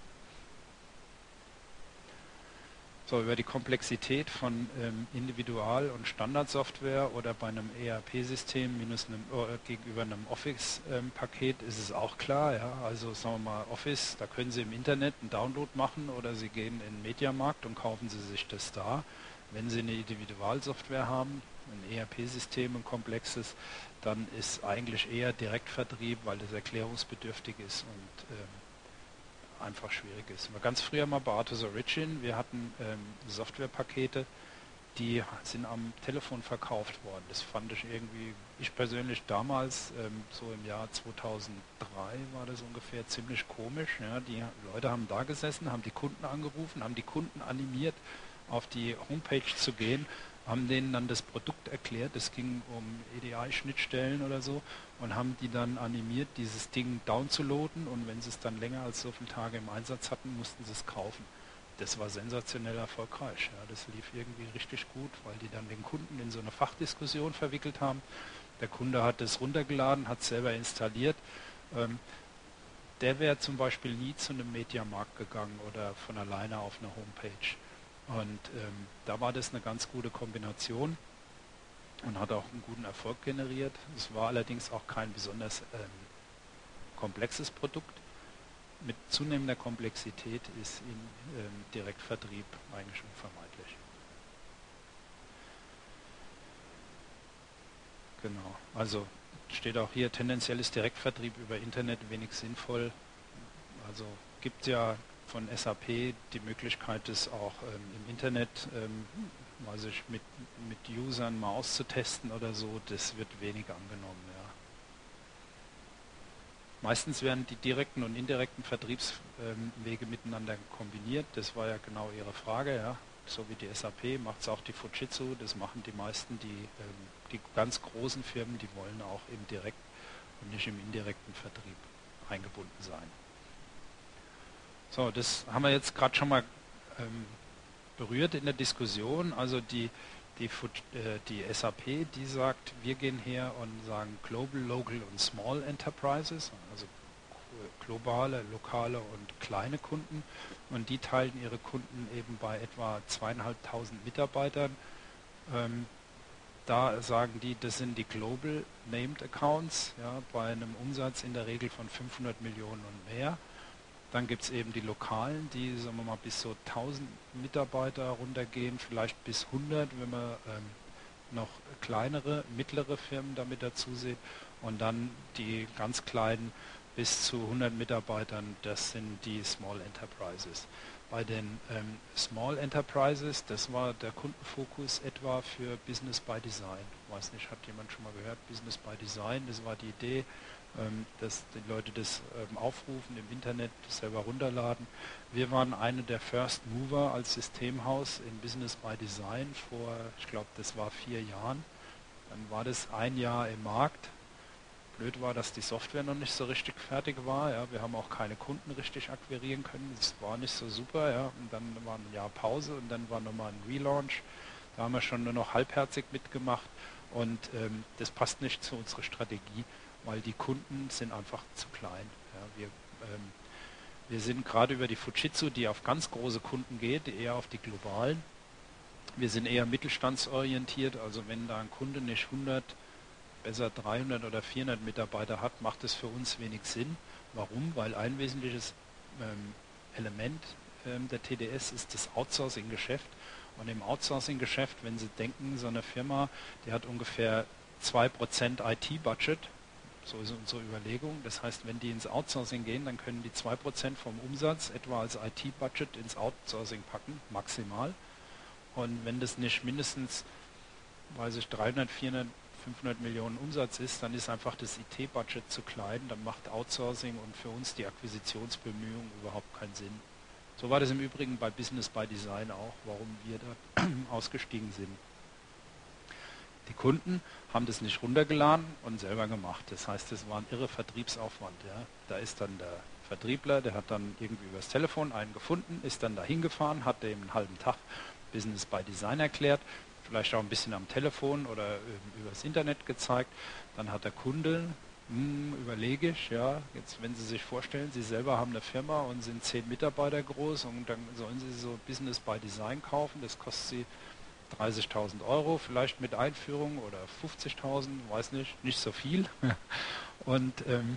So, über die Komplexität von Individual- und Standardsoftware oder bei einem ERP-System gegenüber einem Office-Paket ist es auch klar. Ja? Also sagen wir mal Office, da können Sie im Internet einen Download machen oder Sie gehen in den Mediamarkt und kaufen Sie sich das da. Wenn Sie eine Individualsoftware haben, ein ERP-System, ein komplexes, dann ist eigentlich eher Direktvertrieb, weil das erklärungsbedürftig ist und einfach schwierig ist. War ganz früher mal bei Artus Origin, wir hatten Softwarepakete, die sind am Telefon verkauft worden. Das fand ich irgendwie, ich persönlich damals, so im Jahr 2003 war das ungefähr, ziemlich komisch. Ja. Die Leute haben da gesessen, haben die Kunden angerufen, haben die Kunden animiert, auf die Homepage zu gehen, haben denen dann das Produkt erklärt, es ging um EDI-Schnittstellen oder so und haben die dann animiert, dieses Ding downzuladen und wenn sie es dann länger als so viele Tage im Einsatz hatten, mussten sie es kaufen. Das war sensationell erfolgreich. Ja. Das lief irgendwie richtig gut, weil die dann den Kunden in so eine Fachdiskussion verwickelt haben. Der Kunde hat es runtergeladen, hat es selber installiert. Der wäre zum Beispiel nie zu einem Mediamarkt gegangen oder von alleine auf eine Homepage. Und da war das eine ganz gute Kombination und hat auch einen guten Erfolg generiert. Es war allerdings auch kein besonders komplexes Produkt. Mit zunehmender Komplexität ist im Direktvertrieb eigentlich unvermeidlich. Genau. Also steht auch hier, tendenziell ist Direktvertrieb über Internet wenig sinnvoll. Also gibt ja von SAP die Möglichkeit, das auch im Internet mal sich mit Usern mal auszutesten oder so, das wird wenig angenommen. Ja. Meistens werden die direkten und indirekten Vertriebswege miteinander kombiniert. Das war ja genau Ihre Frage. Ja. So wie die SAP macht es auch die Fujitsu. Das machen die meisten, die ganz großen Firmen, die wollen auch im Direkt- und nicht im indirekten Vertrieb eingebunden sein. So, das haben wir jetzt gerade schon mal berührt in der Diskussion. Also die SAP, die sagt, wir gehen her und sagen Global, Local und Small Enterprises, also globale, lokale und kleine Kunden. Und die teilen ihre Kunden eben bei etwa 2.500 Mitarbeitern. Da sagen die, das sind die Global Named Accounts, ja, bei einem Umsatz in der Regel von 500 Millionen und mehr. Dann gibt es eben die Lokalen, die, sagen wir mal, bis so 1000 Mitarbeiter runtergehen, vielleicht bis 100, wenn man noch kleinere, mittlere Firmen damit dazu sieht. Und dann die ganz kleinen bis zu 100 Mitarbeitern, das sind die Small Enterprises. Bei den Small Enterprises, das war der Kundenfokus etwa für Business by Design. Ich weiß nicht, hat jemand schon mal gehört, Business by Design, das war die Idee, dass die Leute das aufrufen, im Internet selber runterladen. Wir waren eine der First Mover als Systemhaus in Business by Design vor, ich glaube, das war 4 Jahren. Dann war das 1 Jahr im Markt. Blöd war, dass die Software noch nicht so richtig fertig war. Ja. Wir haben auch keine Kunden richtig akquirieren können. Das war nicht so super. Ja. Und dann war ein Jahr Pause und dann war nochmal ein Relaunch. Da haben wir schon nur noch halbherzig mitgemacht. Und das passt nicht zu unserer Strategie, weil die Kunden sind einfach zu klein. Ja, wir sind gerade über die Fujitsu, die auf ganz große Kunden geht, eher auf die globalen. Wir sind eher mittelstandsorientiert, also wenn da ein Kunde nicht 100, besser 300 oder 400 Mitarbeiter hat, macht es für uns wenig Sinn. Warum? Weil ein wesentliches Element der TDS ist das Outsourcing-Geschäft. Und im Outsourcing-Geschäft, wenn Sie denken, so eine Firma, die hat ungefähr 2% IT-Budget, so ist unsere Überlegung. Das heißt, wenn die ins Outsourcing gehen, dann können die 2% vom Umsatz etwa als IT-Budget ins Outsourcing packen, maximal. Und wenn das nicht mindestens, weiß ich, 300, 400, 500 Millionen Umsatz ist, dann ist einfach das IT-Budget zu klein, dann macht Outsourcing und für uns die Akquisitionsbemühungen überhaupt keinen Sinn. So war das im Übrigen bei Business by Design auch, warum wir da ausgestiegen sind. Die Kunden haben das nicht runtergeladen und selber gemacht. Das heißt, das war ein irre Vertriebsaufwand. Ja. Da ist dann der Vertriebler, der hat dann irgendwie übers Telefon einen gefunden, ist dann dahin gefahren, hat dem einen halben Tag Business by Design erklärt, vielleicht auch ein bisschen am Telefon oder übers Internet gezeigt. Dann hat der Kunde, überlege ich, ja, jetzt wenn Sie sich vorstellen, Sie selber haben eine Firma und sind 10 Mitarbeiter groß und dann sollen Sie so Business by Design kaufen, das kostet Sie 30.000 Euro, vielleicht mit Einführung oder 50.000, weiß nicht so viel. Und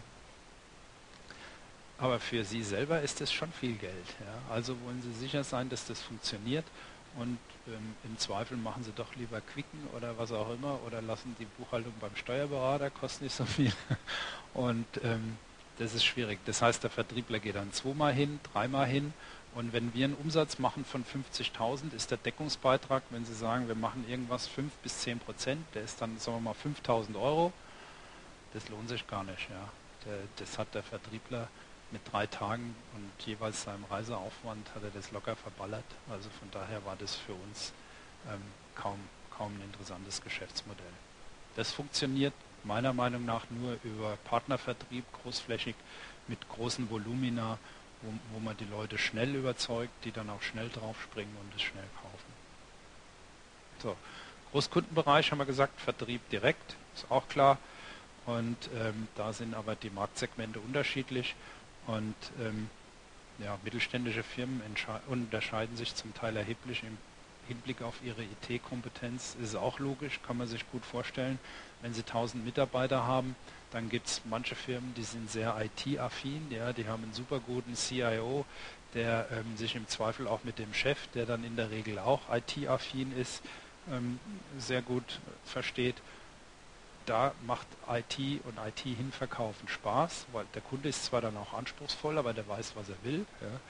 aber für Sie selber ist das schon viel Geld. Ja? Also wollen Sie sicher sein, dass das funktioniert und im Zweifel machen Sie doch lieber Quicken oder was auch immer oder lassen die Buchhaltung beim Steuerberater, kostet nicht so viel. Und das ist schwierig. Das heißt, der Vertriebler geht dann 2-mal hin, 3-mal hin. Und wenn wir einen Umsatz machen von 50.000, ist der Deckungsbeitrag, wenn Sie sagen, wir machen irgendwas 5-10%, der ist dann, sagen wir mal, 5.000 Euro. Das lohnt sich gar nicht. Ja. Das hat der Vertriebler mit 3 Tagen und jeweils seinem Reiseaufwand hat er das locker verballert. Also von daher war das für uns kaum ein interessantes Geschäftsmodell. Das funktioniert meiner Meinung nach nur über Partnervertrieb, großflächig, mit großen Volumina, wo man die Leute schnell überzeugt, die dann auch schnell draufspringen und es schnell kaufen. So, Großkundenbereich haben wir gesagt, Vertrieb direkt, ist auch klar. Und da sind aber die Marktsegmente unterschiedlich. Und ja, mittelständische Firmen unterscheiden sich zum Teil erheblich im Hinblick auf ihre IT-Kompetenz. Ist auch logisch, kann man sich gut vorstellen. Wenn sie 1000 Mitarbeiter haben, dann gibt es manche Firmen, die sind sehr IT-affin, ja, die haben einen super guten CIO, der sich im Zweifel auch mit dem Chef, der dann in der Regel auch IT-affin ist, sehr gut versteht. Da macht IT und IT-Hinverkaufen Spaß, weil der Kunde ist zwar dann auch anspruchsvoll, aber der weiß, was er will. Ja.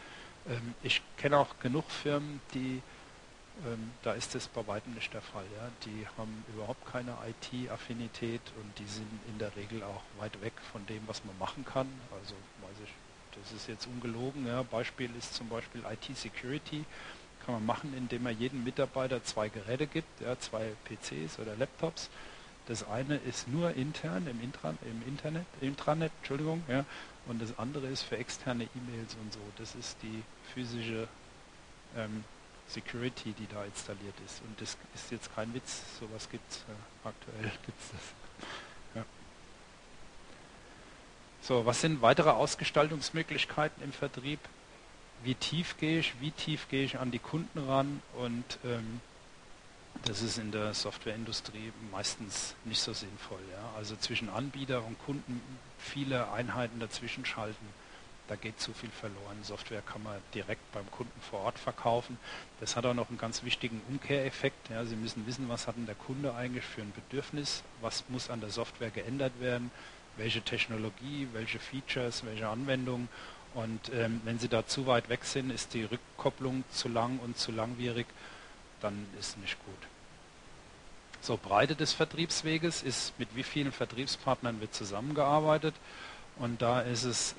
Ich kenne auch genug Firmen, da ist das bei weitem nicht der Fall. Ja. Die haben überhaupt keine IT-Affinität und die sind in der Regel auch weit weg von dem, was man machen kann. Also weiß ich, das ist jetzt ungelogen. Ja. Beispiel ist zum Beispiel IT-Security. Kann man machen, indem man jedem Mitarbeiter 2 Geräte gibt, ja, 2 PCs oder Laptops. Das eine ist nur intern Intranet, Entschuldigung, ja, und das andere ist für externe E-Mails und so. Das ist die physische Security, die da installiert ist. Und das ist jetzt kein Witz, sowas gibt es, aktuell gibt es das. Ja. So, was sind weitere Ausgestaltungsmöglichkeiten im Vertrieb? Wie tief gehe ich an die Kunden ran und das ist in der Softwareindustrie meistens nicht so sinnvoll. Ja? Also zwischen Anbieter und Kunden viele Einheiten dazwischen schalten, da geht zu viel verloren. Software kann man direkt beim Kunden vor Ort verkaufen. Das hat auch noch einen ganz wichtigen Umkehreffekt. Ja? Sie müssen wissen, was hat denn der Kunde eigentlich für ein Bedürfnis, was muss an der Software geändert werden, welche Technologie, welche Features, welche Anwendungen. Und wenn Sie da zu weit weg sind, ist die Rückkopplung zu lang und zu langwierig, dann ist nicht gut. So, Breite des Vertriebsweges ist, mit wie vielen Vertriebspartnern wird zusammengearbeitet. Und da ist es,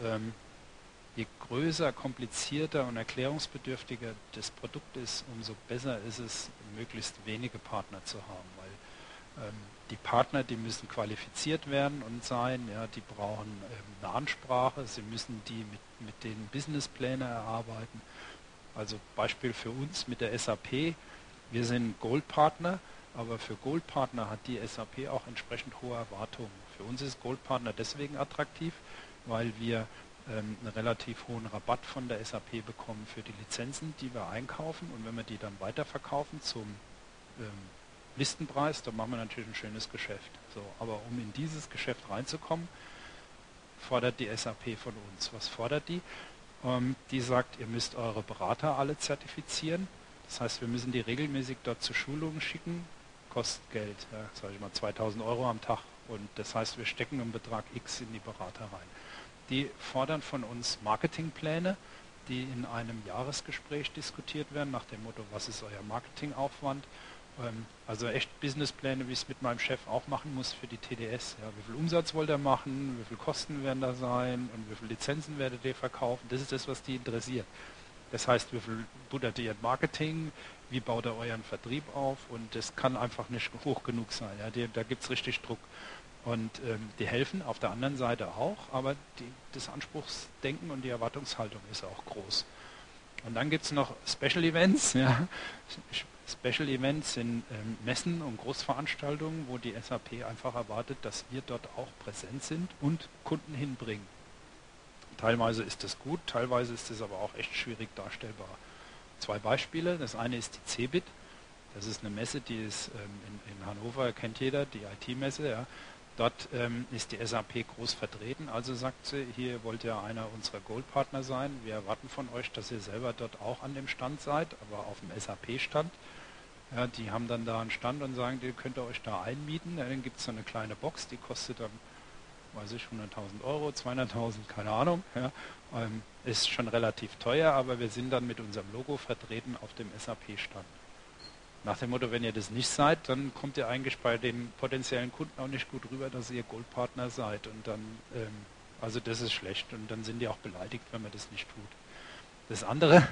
je größer, komplizierter und erklärungsbedürftiger das Produkt ist, umso besser ist es, möglichst wenige Partner zu haben. Weil die Partner, die müssen qualifiziert werden und sein, ja, die brauchen eine Ansprache, sie müssen die mit den Businesspläne erarbeiten. Also Beispiel für uns mit der SAP, wir sind Gold-Partner, aber für Gold-Partner hat die SAP auch entsprechend hohe Erwartungen. Für uns ist Gold-Partner deswegen attraktiv, weil wir einen relativ hohen Rabatt von der SAP bekommen für die Lizenzen, die wir einkaufen, und wenn wir die dann weiterverkaufen zum Listenpreis, dann machen wir natürlich ein schönes Geschäft. So, aber um in dieses Geschäft reinzukommen, fordert die SAP von uns. Was fordert die? Die sagt, ihr müsst eure Berater alle zertifizieren. Das heißt, wir müssen die regelmäßig dort zu Schulungen schicken. Kostet Geld, ja, sage ich mal 2000 Euro am Tag. Und das heißt, wir stecken einen Betrag X in die Berater rein. Die fordern von uns Marketingpläne, die in einem Jahresgespräch diskutiert werden, nach dem Motto, was ist euer Marketingaufwand? Also echt Businesspläne, wie ich es mit meinem Chef auch machen muss für die TDS. Ja, wie viel Umsatz wollt ihr machen, wie viel Kosten werden da sein und wie viele Lizenzen werdet ihr verkaufen? Das ist das, was die interessiert. Das heißt, wie viel buttert ihr Marketing, wie baut ihr euren Vertrieb auf, und das kann einfach nicht hoch genug sein. Ja, da gibt es richtig Druck. Und die helfen auf der anderen Seite auch, aber das Anspruchsdenken und die Erwartungshaltung ist auch groß. Und dann gibt es noch Special Events. Ja. Special Events sind Messen und Großveranstaltungen, wo die SAP einfach erwartet, dass wir dort auch präsent sind und Kunden hinbringen. Teilweise ist das gut, teilweise ist es aber auch echt schwierig darstellbar. 2 Beispiele. Das eine ist die CeBIT. Das ist eine Messe, die ist in Hannover, kennt jeder, die IT-Messe. Ja. Dort ist die SAP groß vertreten. Also sagt sie, hier wollt ihr einer unserer Gold-Partner sein. Wir erwarten von euch, dass ihr selber dort auch an dem Stand seid, aber auf dem SAP-Stand. Ja, die haben dann da einen Stand und sagen, die könnt ihr euch da einmieten. Ja, dann gibt es so eine kleine Box, die kostet dann, weiß ich, 100.000 Euro, 200.000, keine Ahnung. Ja. Ist schon relativ teuer, aber wir sind dann mit unserem Logo vertreten auf dem SAP-Stand. Nach dem Motto, wenn ihr das nicht seid, dann kommt ihr eigentlich bei den potenziellen Kunden auch nicht gut rüber, dass ihr Goldpartner seid. Und dann, also das ist schlecht, und dann sind die auch beleidigt, wenn man das nicht tut. Das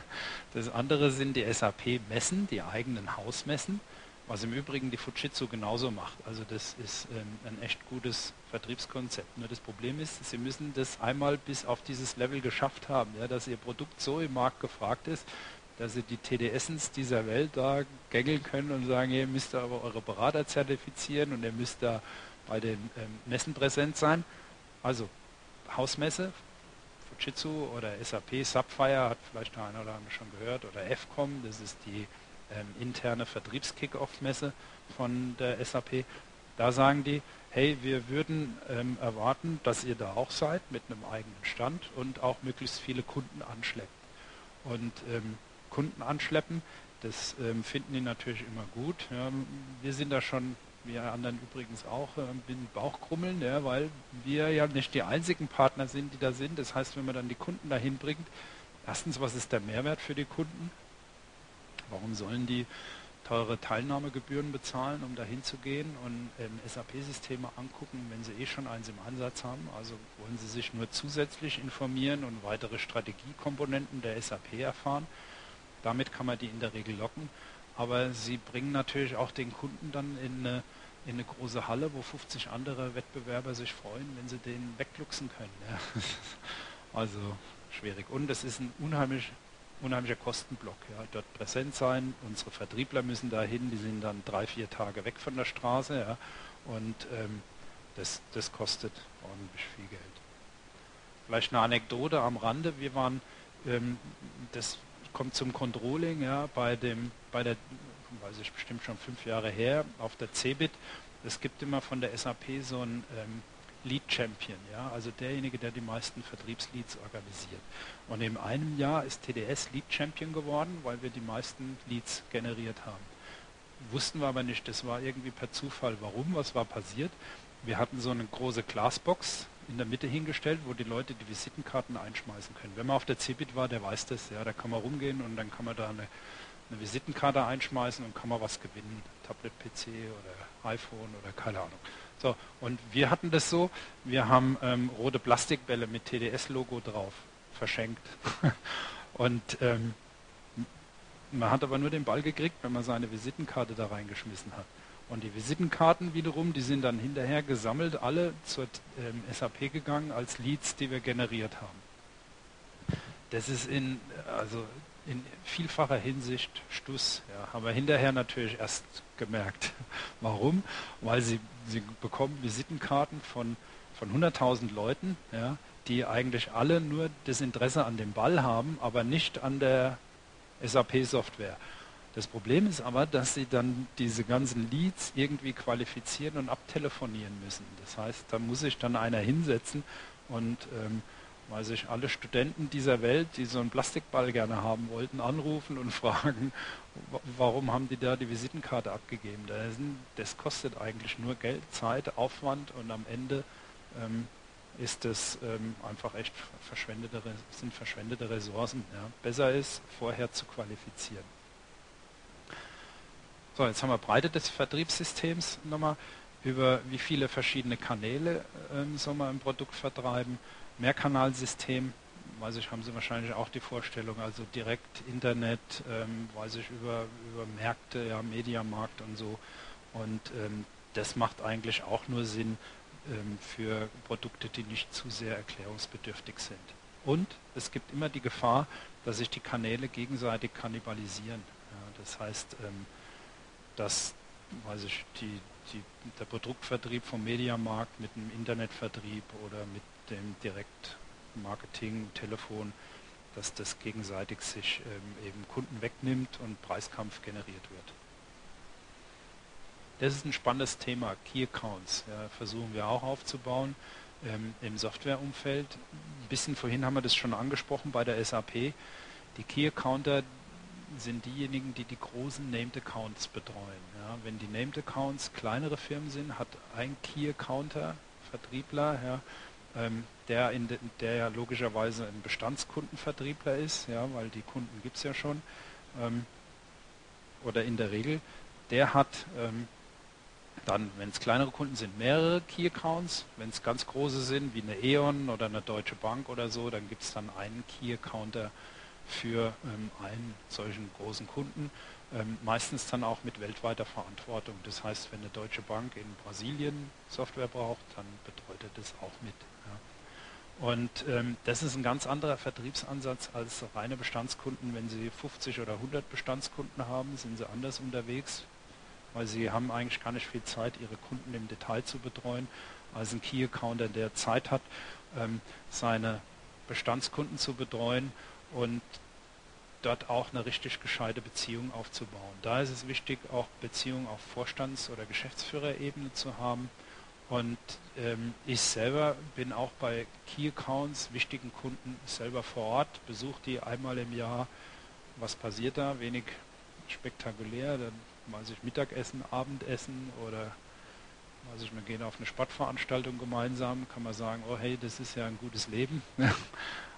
andere sind die SAP-Messen, die eigenen Hausmessen, was im Übrigen die Fujitsu genauso macht. Also das ist ein echt gutes Vertriebskonzept. Nur das Problem ist, sie müssen das einmal bis auf dieses Level geschafft haben, ja, dass ihr Produkt so im Markt gefragt ist, dass sie die TDSens dieser Welt da gängeln können und sagen, ihr müsst aber eure Berater zertifizieren und ihr müsst da bei den Messen präsent sein. Also Hausmesse, Fujitsu oder SAP, Sapphire, hat vielleicht der eine oder andere schon gehört, oder FCOM, das ist die interne Vertriebs-Kick-Off-Messe von der SAP. Da sagen die, hey, wir würden erwarten, dass ihr da auch seid mit einem eigenen Stand und auch möglichst viele Kunden anschleppt. Und Kunden anschleppen, das finden die natürlich immer gut. Ja, wir sind da schon, wie alle anderen übrigens auch, mit Bauchkrummeln, ja, weil wir ja nicht die einzigen Partner sind, die da sind. Das heißt, wenn man dann die Kunden dahin bringt, Erstens, was ist der Mehrwert für die Kunden? Warum sollen die teure Teilnahmegebühren bezahlen, um dahin zu gehen und SAP-Systeme angucken, wenn sie eh schon eins im Einsatz haben? Also wollen sie sich nur zusätzlich informieren und weitere Strategiekomponenten der SAP erfahren? Damit kann man die in der Regel locken, aber sie bringen natürlich auch den Kunden dann in eine große Halle, wo 50 andere Wettbewerber sich freuen, wenn sie den wegluchsen können. Ja. Also schwierig. Und es ist ein unheimlicher Kostenblock. Ja. Dort präsent sein, unsere Vertriebler müssen dahin, die sind dann 3-4 Tage weg von der Straße, ja. Und das kostet ordentlich viel Geld. Vielleicht eine Anekdote am Rande. Wir waren, das kommt zum Controlling, ja, bei der, weiß ich bestimmt schon 5 Jahre her, auf der CeBIT. Es gibt immer von der SAP so einen Lead Champion, ja, also derjenige, der die meisten Vertriebsleads organisiert. Und in einem Jahr ist TDS Lead Champion geworden, weil wir die meisten Leads generiert haben. Wussten wir aber nicht, das war irgendwie per Zufall. Warum? Was war passiert? Wir hatten so eine große Glasbox in der Mitte hingestellt, wo die Leute die Visitenkarten einschmeißen können. Wenn man auf der CeBIT war, der weiß das, ja, da kann man rumgehen und dann kann man da eine Visitenkarte einschmeißen und kann man was gewinnen. Tablet-PC oder iPhone oder keine Ahnung. So, und wir hatten das so, wir haben rote Plastikbälle mit TDS-Logo drauf verschenkt. Und man hat aber nur den Ball gekriegt, wenn man seine Visitenkarte da reingeschmissen hat. Und die Visitenkarten wiederum, die sind dann hinterher gesammelt, alle zur SAP gegangen als Leads, die wir generiert haben. Das ist in vielfacher Hinsicht Stuss. Ja, haben wir hinterher natürlich erst gemerkt. Warum? Weil sie bekommen Visitenkarten von 100.000 Leuten, ja, die eigentlich alle nur das Interesse an dem Ball haben, aber nicht an der SAP-Software. Das Problem ist aber, dass sie dann diese ganzen Leads irgendwie qualifizieren und abtelefonieren müssen. Das heißt, da muss sich dann einer hinsetzen und weil sich alle Studenten dieser Welt, die so einen Plastikball gerne haben wollten, anrufen und fragen, warum haben die da die Visitenkarte abgegeben. Das kostet eigentlich nur Geld, Zeit, Aufwand und am Ende ist das einfach echt verschwendete Ressourcen. Ja. Besser ist, vorher zu qualifizieren. So, jetzt haben wir Breite des Vertriebssystems nochmal, über wie viele verschiedene Kanäle soll man ein Produkt vertreiben. Mehrkanalsystem, weiß ich, haben Sie wahrscheinlich auch die Vorstellung, also direkt Internet, weiß ich, über Märkte, ja, Mediamarkt und so. Und das macht eigentlich auch nur Sinn für Produkte, die nicht zu sehr erklärungsbedürftig sind. Und es gibt immer die Gefahr, dass sich die Kanäle gegenseitig kannibalisieren. Ja, das heißt, dass, weiß ich, der Produktvertrieb vom Mediamarkt mit dem Internetvertrieb oder mit dem Direktmarketing, Telefon, dass das gegenseitig sich eben Kunden wegnimmt und Preiskampf generiert wird. Das ist ein spannendes Thema, Key Accounts, ja, versuchen wir auch aufzubauen im Softwareumfeld. Ein bisschen vorhin haben wir das schon angesprochen bei der SAP. Die Key Accounter sind diejenigen, die die großen Named Accounts betreuen. Ja, wenn die Named Accounts kleinere Firmen sind, hat ein Key Accounter, Vertriebler, ja, der ja logischerweise ein Bestandskundenvertriebler ist, ja, weil die Kunden gibt es ja schon, oder in der Regel, der hat dann, wenn es kleinere Kunden sind, mehrere Key Accounts. Wenn es ganz große sind, wie eine E.ON oder eine Deutsche Bank oder so, dann gibt es dann einen Key Accounter für einen solchen großen Kunden, meistens dann auch mit weltweiter Verantwortung. Das heißt, wenn eine Deutsche Bank in Brasilien Software braucht, dann betreut er das auch mit. Ja. Und das ist ein ganz anderer Vertriebsansatz als reine Bestandskunden. Wenn Sie 50 oder 100 Bestandskunden haben, sind Sie anders unterwegs, weil Sie haben eigentlich gar nicht viel Zeit, Ihre Kunden im Detail zu betreuen, als ein Key Accounter, der Zeit hat, seine Bestandskunden zu betreuen und dort auch eine richtig gescheite Beziehung aufzubauen. Da ist es wichtig, auch Beziehungen auf Vorstands- oder Geschäftsführerebene zu haben. Und ich selber bin auch bei Key Accounts, wichtigen Kunden, selber vor Ort, besuche die einmal im Jahr. Was passiert da? Wenig spektakulär. Dann weiß ich, Mittagessen, Abendessen oder weiß ich, wir gehen auf eine Sportveranstaltung gemeinsam, kann man sagen, oh hey, das ist ja ein gutes Leben.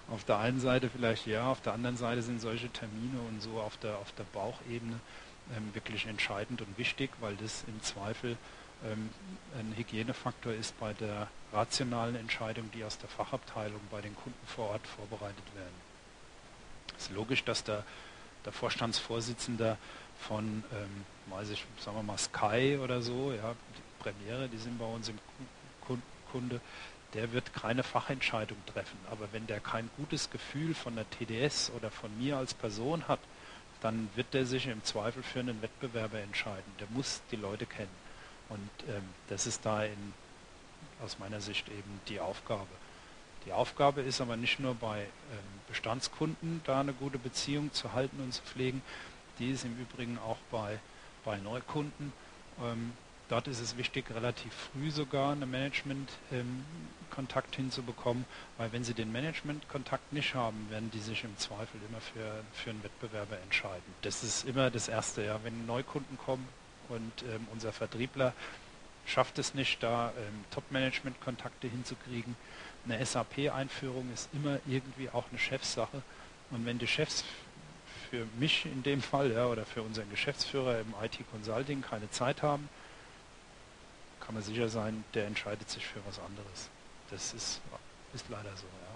Auf der einen Seite vielleicht ja, auf der anderen Seite sind solche Termine und so auf der Bauchebene wirklich entscheidend und wichtig, weil das im Zweifel ein Hygienefaktor ist bei der rationalen Entscheidung, die aus der Fachabteilung bei den Kunden vor Ort vorbereitet werden. Es ist logisch, dass der Vorstandsvorsitzender von, weiß ich, sagen wir mal Sky oder so, ja, die Premiere, die sind bei uns im Kunde, der wird keine Fachentscheidung treffen. Aber wenn der kein gutes Gefühl von der TDS oder von mir als Person hat, dann wird der sich im Zweifel für einen Wettbewerber entscheiden. Der muss die Leute kennen. Und das ist da aus meiner Sicht eben die Aufgabe. Die Aufgabe ist aber nicht nur bei Bestandskunden da eine gute Beziehung zu halten und zu pflegen, die ist im Übrigen auch bei Neukunden. Dort ist es wichtig, relativ früh sogar einen Management-Kontakt hinzubekommen, weil wenn Sie den Management-Kontakt nicht haben, werden die sich im Zweifel immer für einen Wettbewerber entscheiden. Das ist immer das Erste, ja, wenn Neukunden kommen und unser Vertriebler schafft es nicht, da Top-Management-Kontakte hinzukriegen. Eine SAP-Einführung ist immer irgendwie auch eine Chefsache. Und wenn die Chefs für mich in dem Fall, ja, oder für unseren Geschäftsführer im IT-Consulting keine Zeit haben, kann man sicher sein, der entscheidet sich für was anderes. Das ist leider so, ja.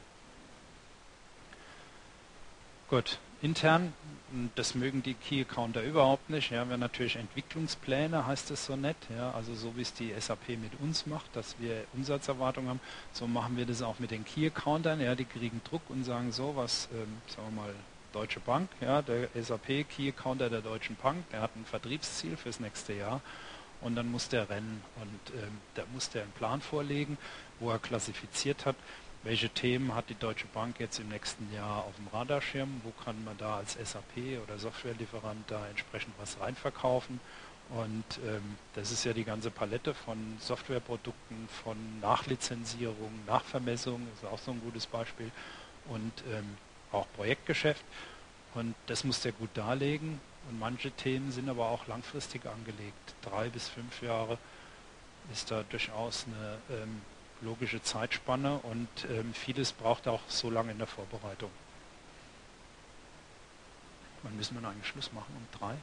Gut, intern, das mögen die Key-Accounter überhaupt nicht. Ja, wir haben natürlich Entwicklungspläne, heißt es so nett. Ja, also so wie es die SAP mit uns macht, dass wir Umsatzerwartungen haben, so machen wir das auch mit den Key-Accountern. Ja, die kriegen Druck und sagen so, was, sagen wir mal, Deutsche Bank, ja, der SAP Key-Accounter der Deutschen Bank, der hat ein Vertriebsziel fürs nächste Jahr. Und dann muss der rennen und da muss der einen Plan vorlegen, wo er klassifiziert hat, welche Themen hat die Deutsche Bank jetzt im nächsten Jahr auf dem Radarschirm, wo kann man da als SAP oder Softwarelieferant da entsprechend was reinverkaufen. Und das ist ja die ganze Palette von Softwareprodukten, von Nachlizenzierung, Nachvermessung, ist auch so ein gutes Beispiel, und auch Projektgeschäft. Und das muss der gut darlegen. Und manche Themen sind aber auch langfristig angelegt. 3 bis 5 Jahre ist da durchaus eine logische Zeitspanne und vieles braucht auch so lange in der Vorbereitung. Wann müssen wir eigentlich Schluss machen? Um 3?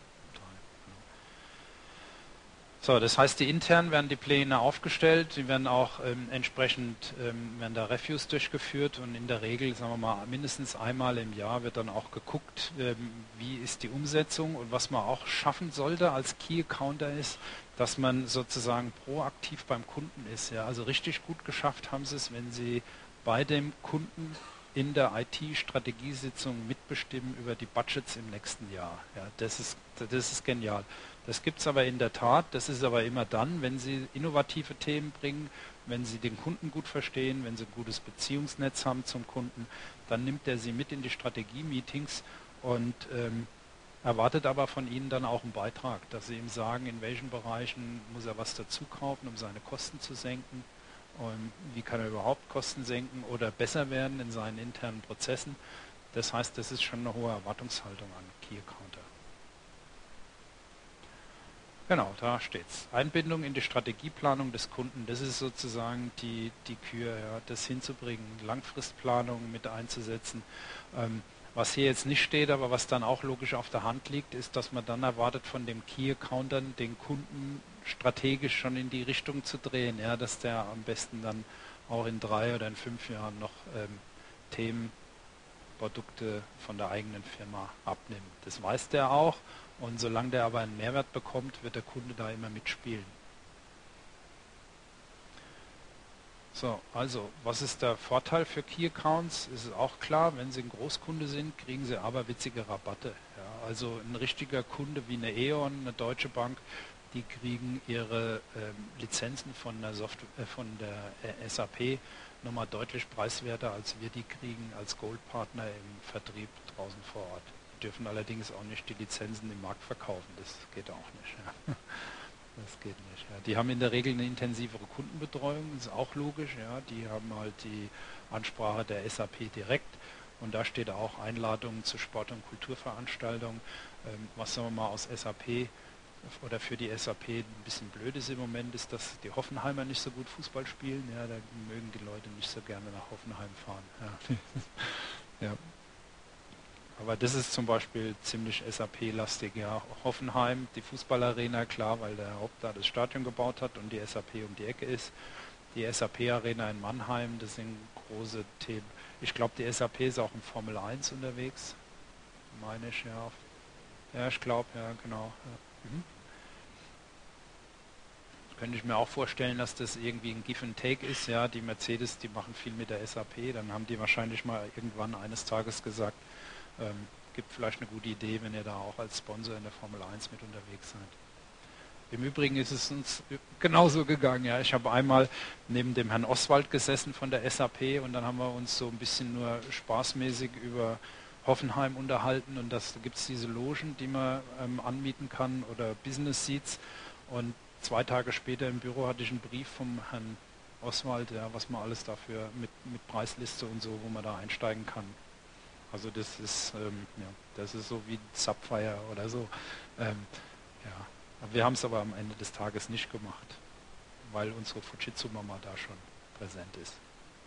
So, das heißt, die intern werden die Pläne aufgestellt, die werden auch entsprechend werden da Reviews durchgeführt und in der Regel, sagen wir mal, mindestens einmal im Jahr wird dann auch geguckt, wie ist die Umsetzung, und was man auch schaffen sollte als Key Accounter ist, dass man sozusagen proaktiv beim Kunden ist. Ja. Also richtig gut geschafft haben sie es, wenn sie bei dem Kunden in der IT-Strategiesitzung mitbestimmen über die Budgets im nächsten Jahr. Ja, das ist genial. Das gibt es aber in der Tat, das ist aber immer dann, wenn Sie innovative Themen bringen, wenn Sie den Kunden gut verstehen, wenn Sie ein gutes Beziehungsnetz haben zum Kunden, dann nimmt er Sie mit in die Strategie-Meetings und erwartet aber von Ihnen dann auch einen Beitrag, dass Sie ihm sagen, in welchen Bereichen muss er was dazu kaufen, um seine Kosten zu senken, und wie kann er überhaupt Kosten senken oder besser werden in seinen internen Prozessen. Das heißt, das ist schon eine hohe Erwartungshaltung an Key Accounter. Genau, da steht's. Einbindung in die Strategieplanung des Kunden, das ist sozusagen die Kür, ja, das hinzubringen, Langfristplanung mit einzusetzen. Was hier jetzt nicht steht, aber was dann auch logisch auf der Hand liegt, ist, dass man dann erwartet von dem Key-Accountern, den Kunden strategisch schon in die Richtung zu drehen, ja, dass der am besten dann auch in 3 oder in 5 Jahren noch Themen, Produkte von der eigenen Firma abnimmt. Das weiß der auch, und solange der aber einen Mehrwert bekommt, wird der Kunde da immer mitspielen. So, also, was ist der Vorteil für Key Accounts? Ist es auch klar, wenn Sie ein Großkunde sind, kriegen Sie aberwitzige Rabatte. Ja, also ein richtiger Kunde wie eine E.ON, eine Deutsche Bank, die kriegen ihre Lizenzen von der SAP nochmal deutlich preiswerter, als wir die kriegen als Goldpartner im Vertrieb draußen vor Ort. Die dürfen allerdings auch nicht die Lizenzen im Markt verkaufen, das geht auch nicht. Ja. Das geht nicht. Ja. Die haben in der Regel eine intensivere Kundenbetreuung, das ist auch logisch. Ja. Die haben halt die Ansprache der SAP direkt, und da steht auch Einladungen zu Sport- und Kulturveranstaltungen, was sagen wir mal aus SAP oder für die SAP ein bisschen blöd ist im Moment, ist, dass die Hoffenheimer nicht so gut Fußball spielen. Ja, da mögen die Leute nicht so gerne nach Hoffenheim fahren. Ja. Ja. Aber das ist zum Beispiel ziemlich SAP-lastig. Ja. Hoffenheim, die Fußballarena, klar, weil der Haupt da das Stadion gebaut hat und die SAP um die Ecke ist. Die SAP-Arena in Mannheim, das sind große Themen. Ich glaube, die SAP ist auch in Formel 1 unterwegs, meine ich, ja. Ja, ich glaube, ja, genau. Ja. Mhm. Könnte ich mir auch vorstellen, dass das irgendwie ein Give and Take ist, ja. Die Mercedes, die machen viel mit der SAP, dann haben die wahrscheinlich mal irgendwann eines Tages gesagt, gibt vielleicht eine gute Idee, wenn ihr da auch als Sponsor in der Formel 1 mit unterwegs seid. Im Übrigen ist es uns genauso gegangen. Ja. Ich habe einmal neben dem Herrn Oswald gesessen von der SAP und dann haben wir uns so ein bisschen nur spaßmäßig über Hoffenheim unterhalten und da gibt es diese Logen, die man anmieten kann oder Business Seats und 2 Tage später im Büro hatte ich einen Brief vom Herrn Oswald, ja, was man alles dafür mit Preisliste und so, wo man da einsteigen kann. Also das ist so wie Sapphire oder so. Ähm, ja. Wir haben es aber am Ende des Tages nicht gemacht, weil unsere Fujitsu-Mama da schon präsent ist.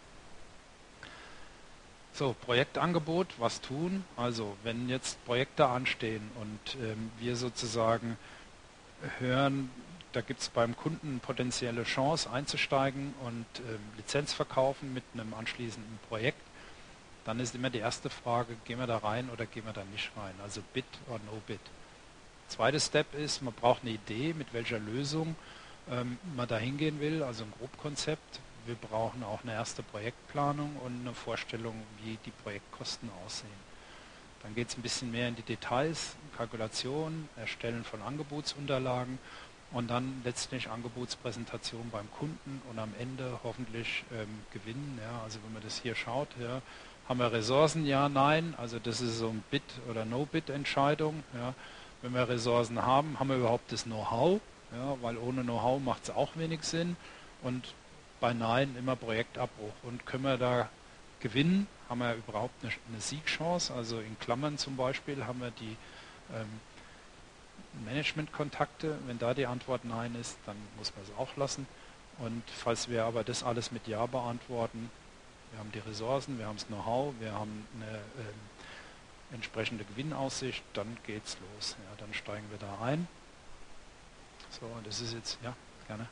So, Projektangebot, was tun? Also, wenn jetzt Projekte anstehen und wir sozusagen hören, da gibt es beim Kunden eine potenzielle Chance einzusteigen und Lizenz verkaufen mit einem anschließenden Projekt, dann ist immer die erste Frage, gehen wir da rein oder gehen wir da nicht rein? Also Bid or No Bid. Zweiter Step ist, man braucht eine Idee, mit welcher Lösung man da hingehen will, also ein Grobkonzept. Wir brauchen auch eine erste Projektplanung und eine Vorstellung, wie die Projektkosten aussehen. Dann geht es ein bisschen mehr in die Details, Kalkulation, Erstellen von Angebotsunterlagen und dann letztlich Angebotspräsentation beim Kunden und am Ende hoffentlich Gewinn. Ja, also wenn man das hier schaut, ja, haben wir Ressourcen? Ja, nein. Also das ist so ein Bid- oder No-Bid-Entscheidung. Ja. Wenn wir Ressourcen haben, haben wir überhaupt das Know-how? Ja, weil ohne Know-how macht es auch wenig Sinn. Und bei Nein immer Projektabbruch. Und können wir da gewinnen? Haben wir überhaupt eine Siegchance? Also in Klammern zum Beispiel haben wir die Managementkontakte. Wenn da die Antwort Nein ist, dann muss man es auch lassen. Und falls wir aber das alles mit Ja beantworten, wir haben die Ressourcen, wir haben das Know-how, wir haben eine entsprechende Gewinnaussicht, dann geht's los. Ja, dann steigen wir da ein. So, das ist jetzt, ja, gerne.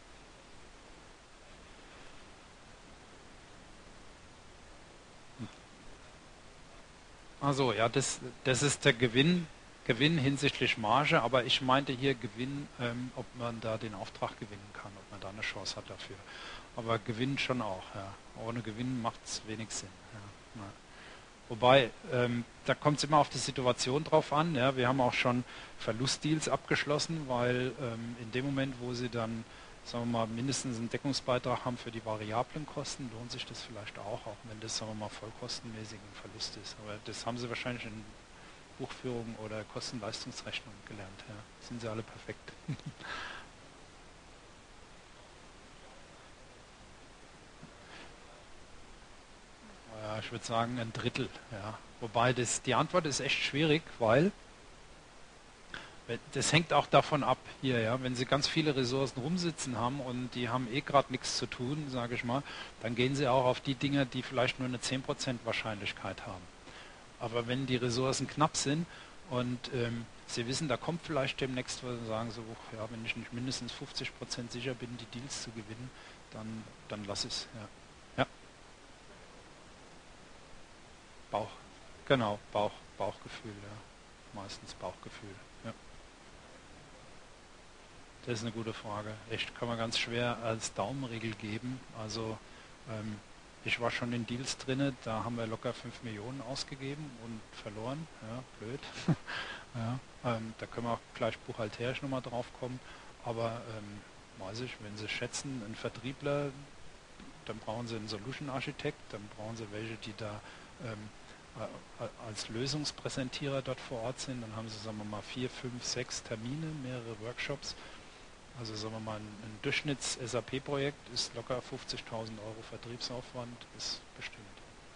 Also ja, das ist der Gewinn hinsichtlich Marge, aber ich meinte hier Gewinn, ob man da den Auftrag gewinnen kann, ob man da eine Chance hat dafür. Aber Gewinn schon auch, ja. Ohne Gewinn macht es wenig Sinn. Ja. Ja. Wobei, da kommt es immer auf die Situation drauf an. Ja. Wir haben auch schon Verlustdeals abgeschlossen, weil in dem Moment, wo Sie dann, sagen wir mal, mindestens einen Deckungsbeitrag haben für die variablen Kosten, lohnt sich das vielleicht auch wenn das, sagen wir mal, vollkostenmäßig ein Verlust ist. Aber das haben Sie wahrscheinlich in Buchführung oder Kosten-Leistungsrechnung gelernt. Ja. Sind Sie alle perfekt. Ja, ich würde sagen ein Drittel. Ja. Wobei die Antwort ist echt schwierig, weil das hängt auch davon ab hier, ja, wenn Sie ganz viele Ressourcen rumsitzen haben und die haben eh gerade nichts zu tun, sage ich mal, dann gehen Sie auch auf die Dinge, die vielleicht nur eine 10% Wahrscheinlichkeit haben. Aber wenn die Ressourcen knapp sind und Sie wissen, da kommt vielleicht demnächst, wo Sie sagen so, ja, wenn ich nicht mindestens 50% sicher bin, die Deals zu gewinnen, dann lass es. Ja. Ja, Bauch. Genau, Bauchgefühl, ja. Meistens Bauchgefühl. Ja. Das ist eine gute Frage. Echt, kann man ganz schwer als Daumenregel geben. Also ähm, ich war schon in Deals drinne, da haben wir locker 5 Millionen ausgegeben und verloren. Ja, blöd. Ja, da können wir auch gleich buchhalterisch nochmal drauf kommen. Aber weiß ich, wenn Sie schätzen, ein Vertriebler, dann brauchen Sie einen Solution Architekt, dann brauchen Sie welche, die da als Lösungspräsentierer dort vor Ort sind. Dann haben Sie, sagen wir mal, 4, 5, 6 Termine, mehrere Workshops. Also sagen wir mal, ein Durchschnitts-SAP-Projekt ist locker 50.000 Euro Vertriebsaufwand, ist bestimmt.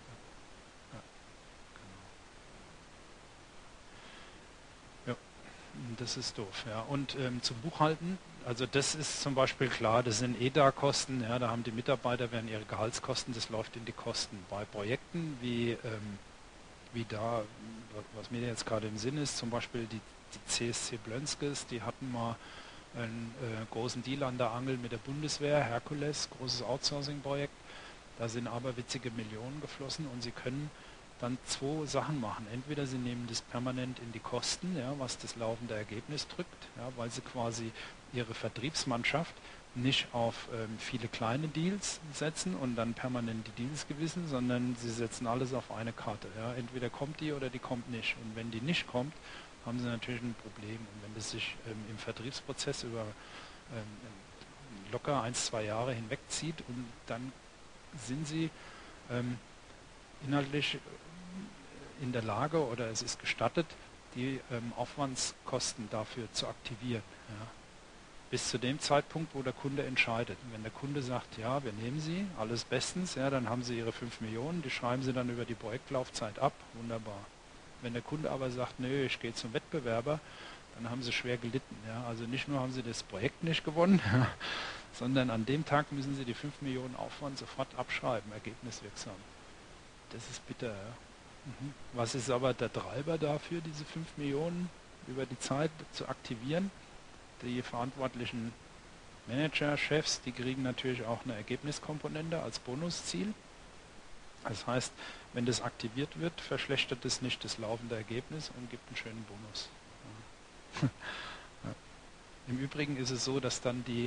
Ja, genau. Ja. Das ist doof, ja. Und zum Buchhalten, also das ist zum Beispiel klar, das sind EDA-Kosten, ja, da haben die Mitarbeiter, werden ihre Gehaltskosten, das läuft in die Kosten. Bei Projekten wie da, was mir jetzt gerade im Sinn ist, zum Beispiel die CSC Blönskes, die hatten mal einen großen Deal an der Angel mit der Bundeswehr, Herkules, großes Outsourcing-Projekt. Da sind aber witzige Millionen geflossen und sie können dann zwei Sachen machen. Entweder sie nehmen das permanent in die Kosten, ja, was das laufende Ergebnis drückt, ja, weil sie quasi ihre Vertriebsmannschaft nicht auf viele kleine Deals setzen und dann permanent die Deals gewissen, sondern sie setzen alles auf eine Karte. Ja. Entweder kommt die oder die kommt nicht. Und wenn die nicht kommt, haben sie natürlich ein Problem. Und wenn das sich im Vertriebsprozess über locker 1, 2 Jahre hinwegzieht und dann sind sie inhaltlich in der Lage oder es ist gestattet, die Aufwandskosten dafür zu aktivieren. Ja. Bis zu dem Zeitpunkt, wo der Kunde entscheidet. Und wenn der Kunde sagt, ja, wir nehmen Sie, alles bestens, ja, dann haben Sie Ihre 5 Millionen, die schreiben Sie dann über die Projektlaufzeit ab, wunderbar. Wenn der Kunde aber sagt, nö, ich gehe zum Wettbewerber, dann haben Sie schwer gelitten. Ja. Also nicht nur haben Sie das Projekt nicht gewonnen, sondern an dem Tag müssen Sie die 5 Millionen Aufwand sofort abschreiben, ergebniswirksam. Das ist bitter. Ja. Was ist aber der Treiber dafür, diese 5 Millionen über die Zeit zu aktivieren? Die verantwortlichen Manager, Chefs, die kriegen natürlich auch eine Ergebniskomponente als Bonusziel. Das heißt, wenn das aktiviert wird, verschlechtert es nicht das laufende Ergebnis und gibt einen schönen Bonus. Ja. Ja. Im Übrigen ist es so, dass dann die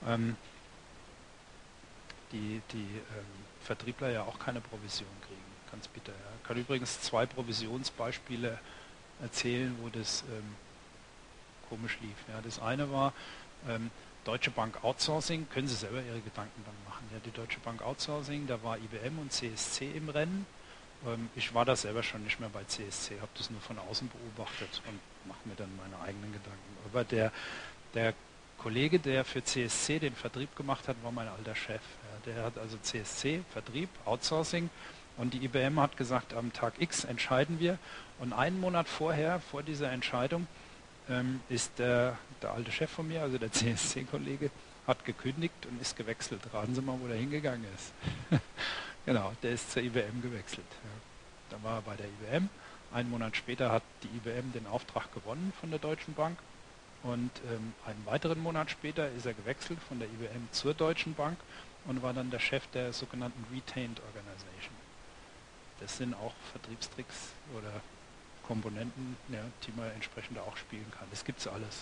Vertriebler ja auch keine Provision kriegen. Ganz bitter. Ja. Ich kann übrigens 2 Provisionsbeispiele erzählen, wo das komisch lief. Ja. Das eine war Deutsche Bank Outsourcing, können Sie selber Ihre Gedanken dann machen. Ja, die Deutsche Bank Outsourcing, da war IBM und CSC im Rennen. Ich war da selber schon nicht mehr bei CSC, habe das nur von außen beobachtet und mache mir dann meine eigenen Gedanken. Aber der Kollege, der für CSC den Vertrieb gemacht hat, war mein alter Chef. Ja, der hat also CSC, Vertrieb, Outsourcing und die IBM hat gesagt, am Tag X entscheiden wir und einen Monat vorher, vor dieser Entscheidung, ist der alte Chef von mir, also der CSC-Kollege, hat gekündigt und ist gewechselt. Raten Sie mal, wo der hingegangen ist. Genau, der ist zur IBM gewechselt. Ja. Da war er bei der IBM. Einen Monat später hat die IBM den Auftrag gewonnen von der Deutschen Bank. Und einen weiteren Monat später ist er gewechselt von der IBM zur Deutschen Bank und war dann der Chef der sogenannten Retained Organization. Das sind auch Vertriebstricks oder Komponenten, ja, die man entsprechend auch spielen kann. Das gibt es alles.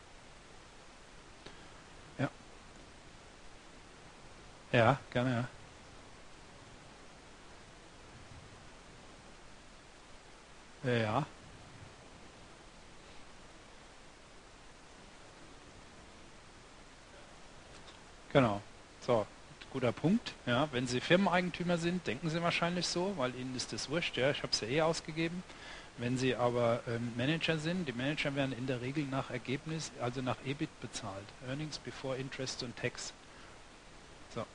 Ja. Ja. Ja, gerne, ja. Ja, genau. So, guter Punkt. Ja, wenn Sie Firmeneigentümer sind, denken Sie wahrscheinlich so, weil Ihnen ist das wurscht. Ja, ich habe es ja eh ausgegeben. Wenn Sie aber Manager sind, die Manager werden in der Regel nach Ergebnis, also nach EBIT bezahlt. Earnings before Interest und Tax. So.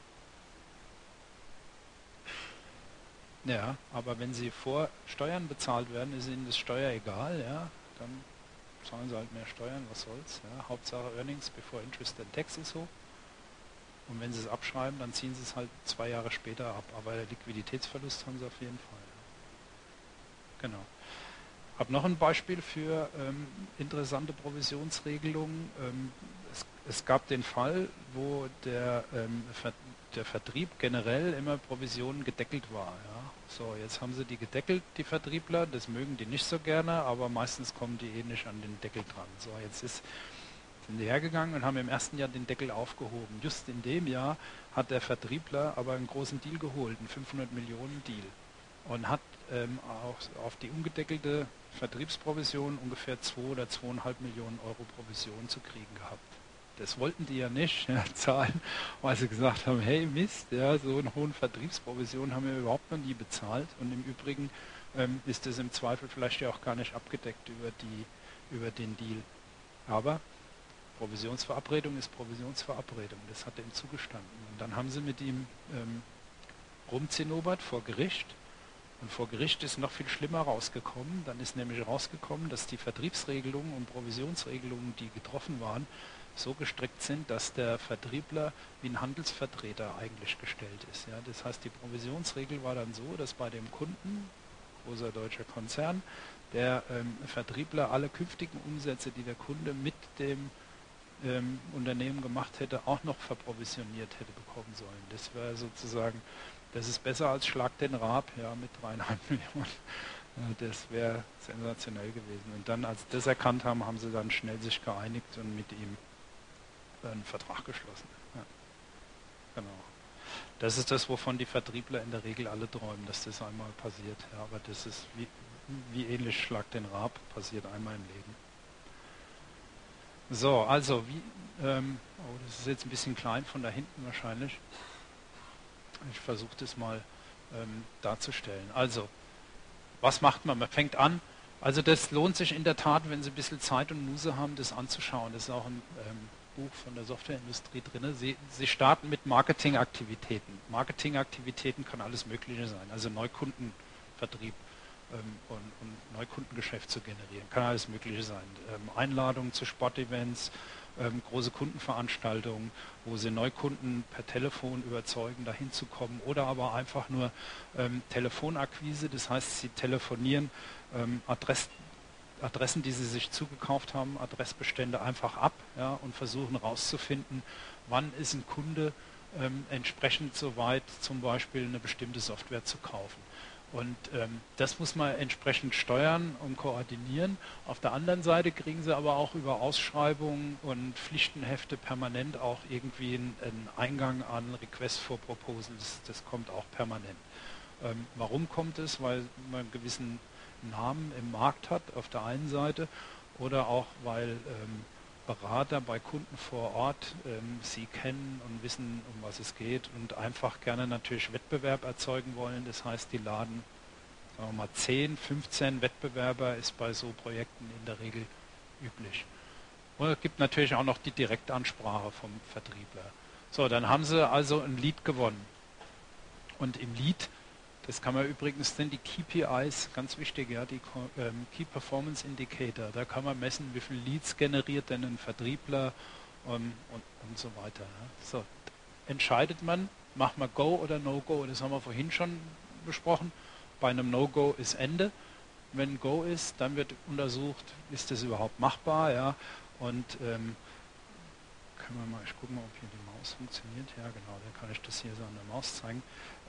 Ja, aber wenn Sie vor Steuern bezahlt werden, ist Ihnen das Steuer egal, ja, dann zahlen Sie halt mehr Steuern, was soll's. Ja. Hauptsache Earnings before Interest and Tax ist hoch. Und wenn Sie es abschreiben, dann ziehen Sie es halt 2 Jahre später ab. Aber Liquiditätsverlust haben Sie auf jeden Fall. Ja. Genau. Ich habe noch ein Beispiel für interessante Provisionsregelungen. Es gab den Fall, wo der Vertrieb generell immer Provisionen gedeckelt war. Ja. So, jetzt haben sie die gedeckelt, die Vertriebler. Das mögen die nicht so gerne, aber meistens kommen die eh nicht an den Deckel dran. So, sind die hergegangen und haben im ersten Jahr den Deckel aufgehoben. Just in dem Jahr hat der Vertriebler aber einen großen Deal geholt, einen 500 Millionen Deal. Und hat auch auf die ungedeckelte Vertriebsprovision ungefähr 2 oder 2,5 Millionen Euro Provision zu kriegen gehabt. Das wollten die ja nicht zahlen, weil sie gesagt haben, hey Mist, ja, so eine hohe Vertriebsprovision haben wir überhaupt noch nie bezahlt. Und im Übrigen ist das im Zweifel vielleicht ja auch gar nicht abgedeckt über den Deal. Aber Provisionsverabredung ist Provisionsverabredung, das hat er ihm zugestanden. Und dann haben sie mit ihm rumzinnobert vor Gericht. Und vor Gericht ist noch viel schlimmer rausgekommen. Dann ist nämlich rausgekommen, dass die Vertriebsregelungen und Provisionsregelungen, die getroffen waren, so gestrickt sind, dass der Vertriebler wie ein Handelsvertreter eigentlich gestellt ist. Ja. Das heißt, die Provisionsregel war dann so, dass bei dem Kunden, großer deutscher Konzern, der Vertriebler alle künftigen Umsätze, die der Kunde mit dem Unternehmen gemacht hätte, auch noch verprovisioniert hätte bekommen sollen. Das wäre sozusagen, das ist besser als Schlag den Raab, ja, mit 3,5 Millionen. Das wäre sensationell gewesen. Und dann, als sie das erkannt haben, haben sie dann schnell sich geeinigt und mit ihm einen Vertrag geschlossen. Ja, genau. Das ist das, wovon die Vertriebler in der Regel alle träumen, dass das einmal passiert. Ja, aber das ist wie ähnlich Schlag den Raab, passiert einmal im Leben. So, also das ist jetzt ein bisschen klein von da hinten wahrscheinlich. Ich versuche das mal darzustellen. Also, was macht man? Man fängt an. Also das lohnt sich in der Tat, wenn Sie ein bisschen Zeit und Muße haben, das anzuschauen. Das ist auch ein Buch von der Softwareindustrie drin. Sie starten mit Marketingaktivitäten. Marketingaktivitäten kann alles Mögliche sein. Also Neukundenvertrieb und Neukundengeschäft zu generieren. Kann alles Mögliche sein. Einladungen zu Sportevents, große Kundenveranstaltungen, wo Sie Neukunden per Telefon überzeugen, dahin zu kommen, oder aber einfach nur Telefonakquise, das heißt, Sie telefonieren Adressen, die Sie sich zugekauft haben, Adressbestände einfach ab, ja, und versuchen herauszufinden, wann ist ein Kunde entsprechend soweit, zum Beispiel eine bestimmte Software zu kaufen. Und das muss man entsprechend steuern und koordinieren. Auf der anderen Seite kriegen Sie aber auch über Ausschreibungen und Pflichtenhefte permanent auch irgendwie einen Eingang an Request for Proposals. Das kommt auch permanent. Warum kommt es? Weil man einen gewissen Namen im Markt hat auf der einen Seite, oder auch weil Berater bei Kunden vor Ort sie kennen und wissen, um was es geht, und einfach gerne natürlich Wettbewerb erzeugen wollen. Das heißt, die laden, sagen wir mal, 10, 15 Wettbewerber, ist bei so Projekten in der Regel üblich. Und es gibt natürlich auch noch die Direktansprache vom Vertriebler. So, dann haben sie also ein Lead gewonnen. Und im Lead, das kann man übrigens, sind die KPIs, ganz wichtig, ja, die Key Performance Indicator, da kann man messen, wie viele Leads generiert denn ein Vertriebler und so weiter. Ja. So, entscheidet man, macht man Go oder No-Go, das haben wir vorhin schon besprochen. Bei einem No-Go ist Ende. Wenn Go ist, dann wird untersucht, ist das überhaupt machbar, ja, und können wir mal, ich gucke mal, ob hier die Maus funktioniert. Ja, genau, dann kann ich das hier so an der Maus zeigen.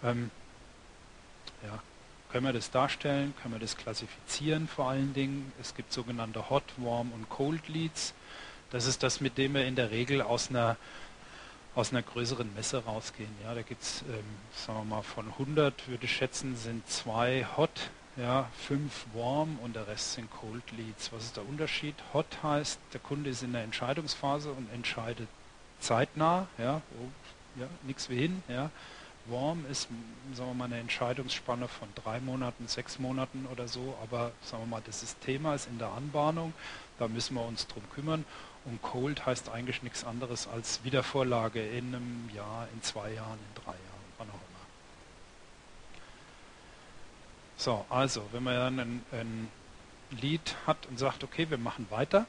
Ja, können wir das darstellen, können wir das klassifizieren vor allen Dingen. Es gibt sogenannte Hot, Warm und Cold Leads. Das ist das, mit dem wir in der Regel aus einer größeren Messe rausgehen. Ja, da gibt es, sagen wir mal, von 100, würde ich schätzen, sind 2 Hot, ja, 5 Warm und der Rest sind Cold Leads. Was ist der Unterschied? Hot heißt, der Kunde ist in der Entscheidungsphase und entscheidet zeitnah, ja, nichts wie hin, ja. Warm ist, sagen wir mal, eine Entscheidungsspanne von 3 Monaten, 6 Monaten oder so, aber sagen wir mal, das Thema ist in der Anbahnung, da müssen wir uns drum kümmern. Und Cold heißt eigentlich nichts anderes als Wiedervorlage in einem Jahr, in 2 Jahren, in 3 Jahren, wann auch immer. So, also, wenn man dann ein Lead hat und sagt, okay, wir machen weiter,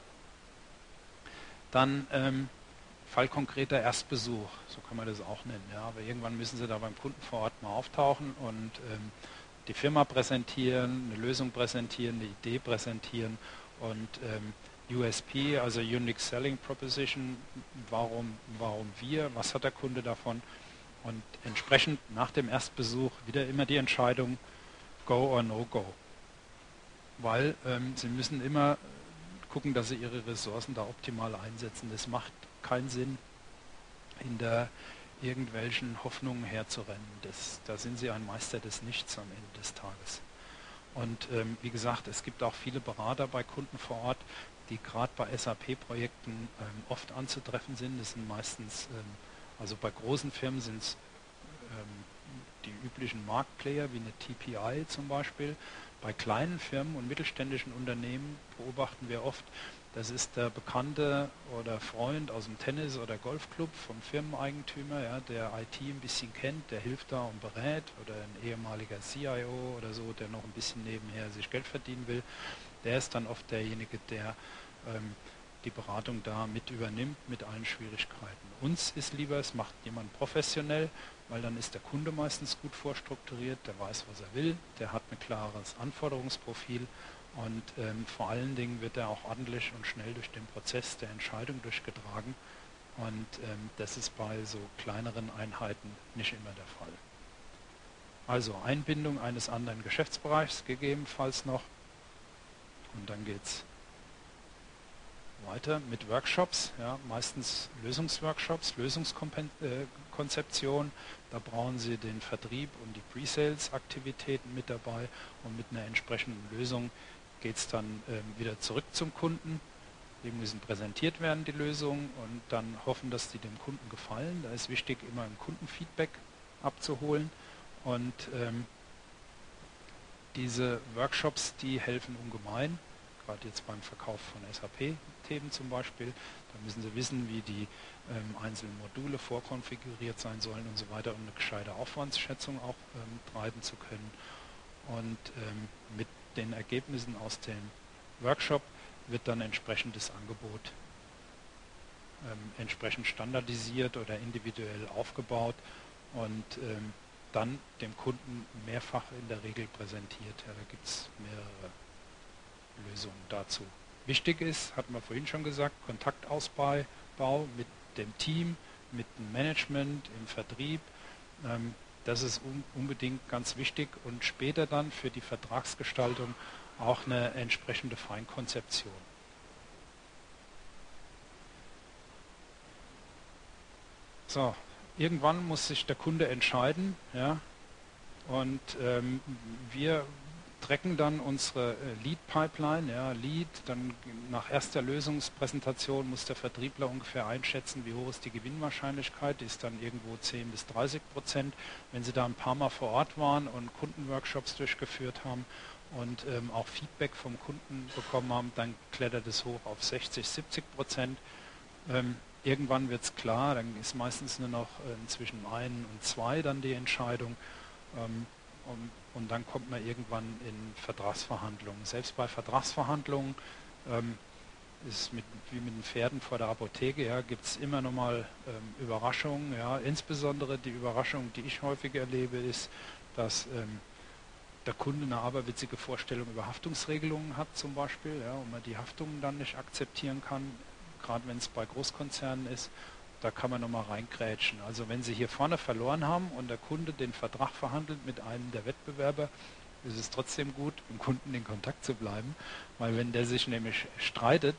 dann fallkonkreter Erstbesuch, so kann man das auch nennen. Ja. Aber irgendwann müssen Sie da beim Kunden vor Ort mal auftauchen und die Firma präsentieren, eine Lösung präsentieren, eine Idee präsentieren und USP, also Unique Selling Proposition, warum wir, was hat der Kunde davon, und entsprechend nach dem Erstbesuch wieder immer die Entscheidung Go or No Go. Weil Sie müssen immer gucken, dass Sie Ihre Ressourcen da optimal einsetzen. Das macht keinen Sinn, hinter irgendwelchen Hoffnungen herzurennen. Da sind Sie ein Meister des Nichts am Ende des Tages. Und wie gesagt, es gibt auch viele Berater bei Kunden vor Ort, die gerade bei SAP-Projekten oft anzutreffen sind. Das sind meistens, also bei großen Firmen sind es die üblichen Marktplayer wie eine TPI zum Beispiel. Bei kleinen Firmen und mittelständischen Unternehmen beobachten wir oft, Das ist der Bekannte oder Freund aus dem Tennis- oder Golfclub vom Firmeneigentümer, ja, der IT ein bisschen kennt, der hilft da und berät, oder ein ehemaliger CIO oder so, der noch ein bisschen nebenher sich Geld verdienen will. Der ist dann oft derjenige, der ähm, die Beratung da mit übernimmt mit allen Schwierigkeiten. Uns ist lieber, es macht jemand professionell, weil dann ist der Kunde meistens gut vorstrukturiert, der weiß, was er will, der hat ein klares Anforderungsprofil und vor allen Dingen wird er auch ordentlich und schnell durch den Prozess der Entscheidung durchgetragen und das ist bei so kleineren Einheiten nicht immer der Fall. Also Einbindung eines anderen Geschäftsbereichs gegebenenfalls noch und dann geht es weiter mit Workshops, ja, meistens Lösungsworkshops, Lösungskonzeption. Da brauchen Sie den Vertrieb und die Pre-Sales-Aktivitäten mit dabei und mit einer entsprechenden Lösung geht es dann wieder zurück zum Kunden. Die müssen präsentiert werden, die Lösungen, und dann hoffen, dass die dem Kunden gefallen. Da ist wichtig, immer ein Kundenfeedback abzuholen und diese Workshops, die helfen ungemein, gerade jetzt beim Verkauf von SAP-Themen zum Beispiel. Da müssen Sie wissen, wie die einzelnen Module vorkonfiguriert sein sollen und so weiter, um eine gescheite Aufwandsschätzung auch treiben zu können. Und mit den Ergebnissen aus dem Workshop wird dann entsprechendes Angebot entsprechend standardisiert oder individuell aufgebaut und dann dem Kunden mehrfach in der Regel präsentiert. Ja, da gibt es mehrere Lösungen dazu. Wichtig ist, hatten wir vorhin schon gesagt, Kontaktausbau mit dem Team, mit dem Management, im Vertrieb. Das ist unbedingt ganz wichtig und später dann für die Vertragsgestaltung auch eine entsprechende Feinkonzeption. So, irgendwann muss sich der Kunde entscheiden, ja, und wir tracken dann unsere Lead-Pipeline, ja, Lead, dann nach erster Lösungspräsentation muss der Vertriebler ungefähr einschätzen, wie hoch ist die Gewinnwahrscheinlichkeit, die ist dann irgendwo 10-30%. Wenn Sie da ein paar Mal vor Ort waren und Kundenworkshops durchgeführt haben und auch Feedback vom Kunden bekommen haben, dann klettert es hoch auf 60-70%. Irgendwann wird es klar, dann ist meistens nur noch zwischen 1 und 2 dann die Entscheidung. Und dann kommt man irgendwann in Vertragsverhandlungen. Selbst bei Vertragsverhandlungen ist wie mit den Pferden vor der Apotheke, ja, gibt es immer noch mal Überraschungen. Ja. Insbesondere die Überraschung, die ich häufig erlebe, ist, dass der Kunde eine aberwitzige Vorstellung über Haftungsregelungen hat zum Beispiel, ja, und man die Haftungen dann nicht akzeptieren kann, gerade wenn es bei Großkonzernen ist. Da kann man nochmal reingrätschen. Also wenn Sie hier vorne verloren haben und der Kunde den Vertrag verhandelt mit einem der Wettbewerber, ist es trotzdem gut, mit dem Kunden in Kontakt zu bleiben, weil wenn der sich nämlich streitet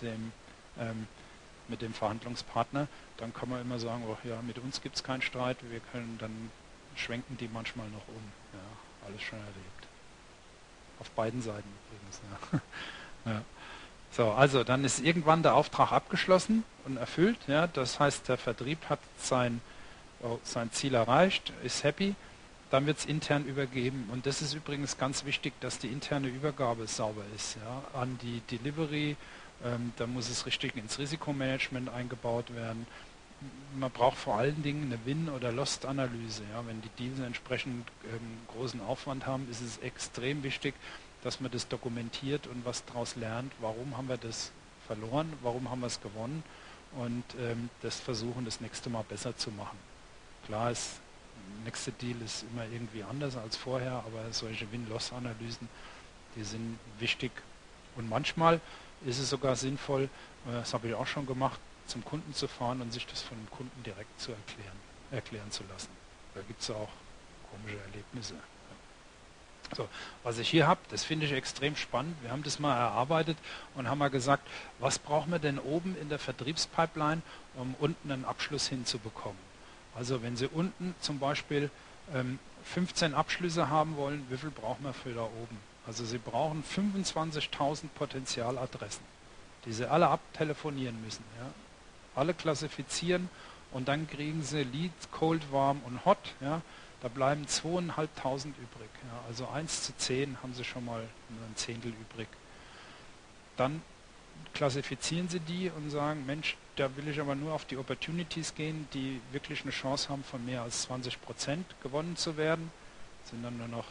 mit dem Verhandlungspartner, dann kann man immer sagen, oh, ja, mit uns gibt es keinen Streit, wir können, dann schwenken die manchmal noch um. Ja, alles schon erlebt. Auf beiden Seiten übrigens. Ja. Ja. So, also dann ist irgendwann der Auftrag abgeschlossen und erfüllt. Ja, das heißt, der Vertrieb hat sein Ziel erreicht, ist happy. Dann wird es intern übergeben. Und das ist übrigens ganz wichtig, dass die interne Übergabe sauber ist. Ja, an die Delivery, da muss es richtig ins Risikomanagement eingebaut werden. Man braucht vor allen Dingen eine Win- oder Lost-Analyse. Ja, wenn die Deals entsprechend großen Aufwand haben, ist es extrem wichtig, dass man das dokumentiert und was daraus lernt, warum haben wir das verloren, warum haben wir es gewonnen und das versuchen, das nächste Mal besser zu machen. Klar ist, der nächste Deal ist immer irgendwie anders als vorher, aber solche Win-Loss-Analysen, die sind wichtig und manchmal ist es sogar sinnvoll, das habe ich auch schon gemacht, zum Kunden zu fahren und sich das von dem Kunden direkt zu erklären zu lassen. Da gibt es auch komische Erlebnisse. So, was ich hier habe, das finde ich extrem spannend. Wir haben das mal erarbeitet und haben mal gesagt, was brauchen wir denn oben in der Vertriebspipeline, um unten einen Abschluss hinzubekommen. Also wenn Sie unten zum Beispiel 15 Abschlüsse haben wollen, wie viel brauchen wir für da oben? Also Sie brauchen 25.000 Potenzialadressen, die Sie alle abtelefonieren müssen. Ja? Alle klassifizieren und dann kriegen Sie Leads, Cold, Warm und Hot. Ja? Da bleiben 2.500 übrig. Ja, also 1:10 haben Sie schon mal ein Zehntel übrig. Dann klassifizieren Sie die und sagen, Mensch, da will ich aber nur auf die Opportunities gehen, die wirklich eine Chance haben, von mehr als 20% gewonnen zu werden. Das sind dann nur noch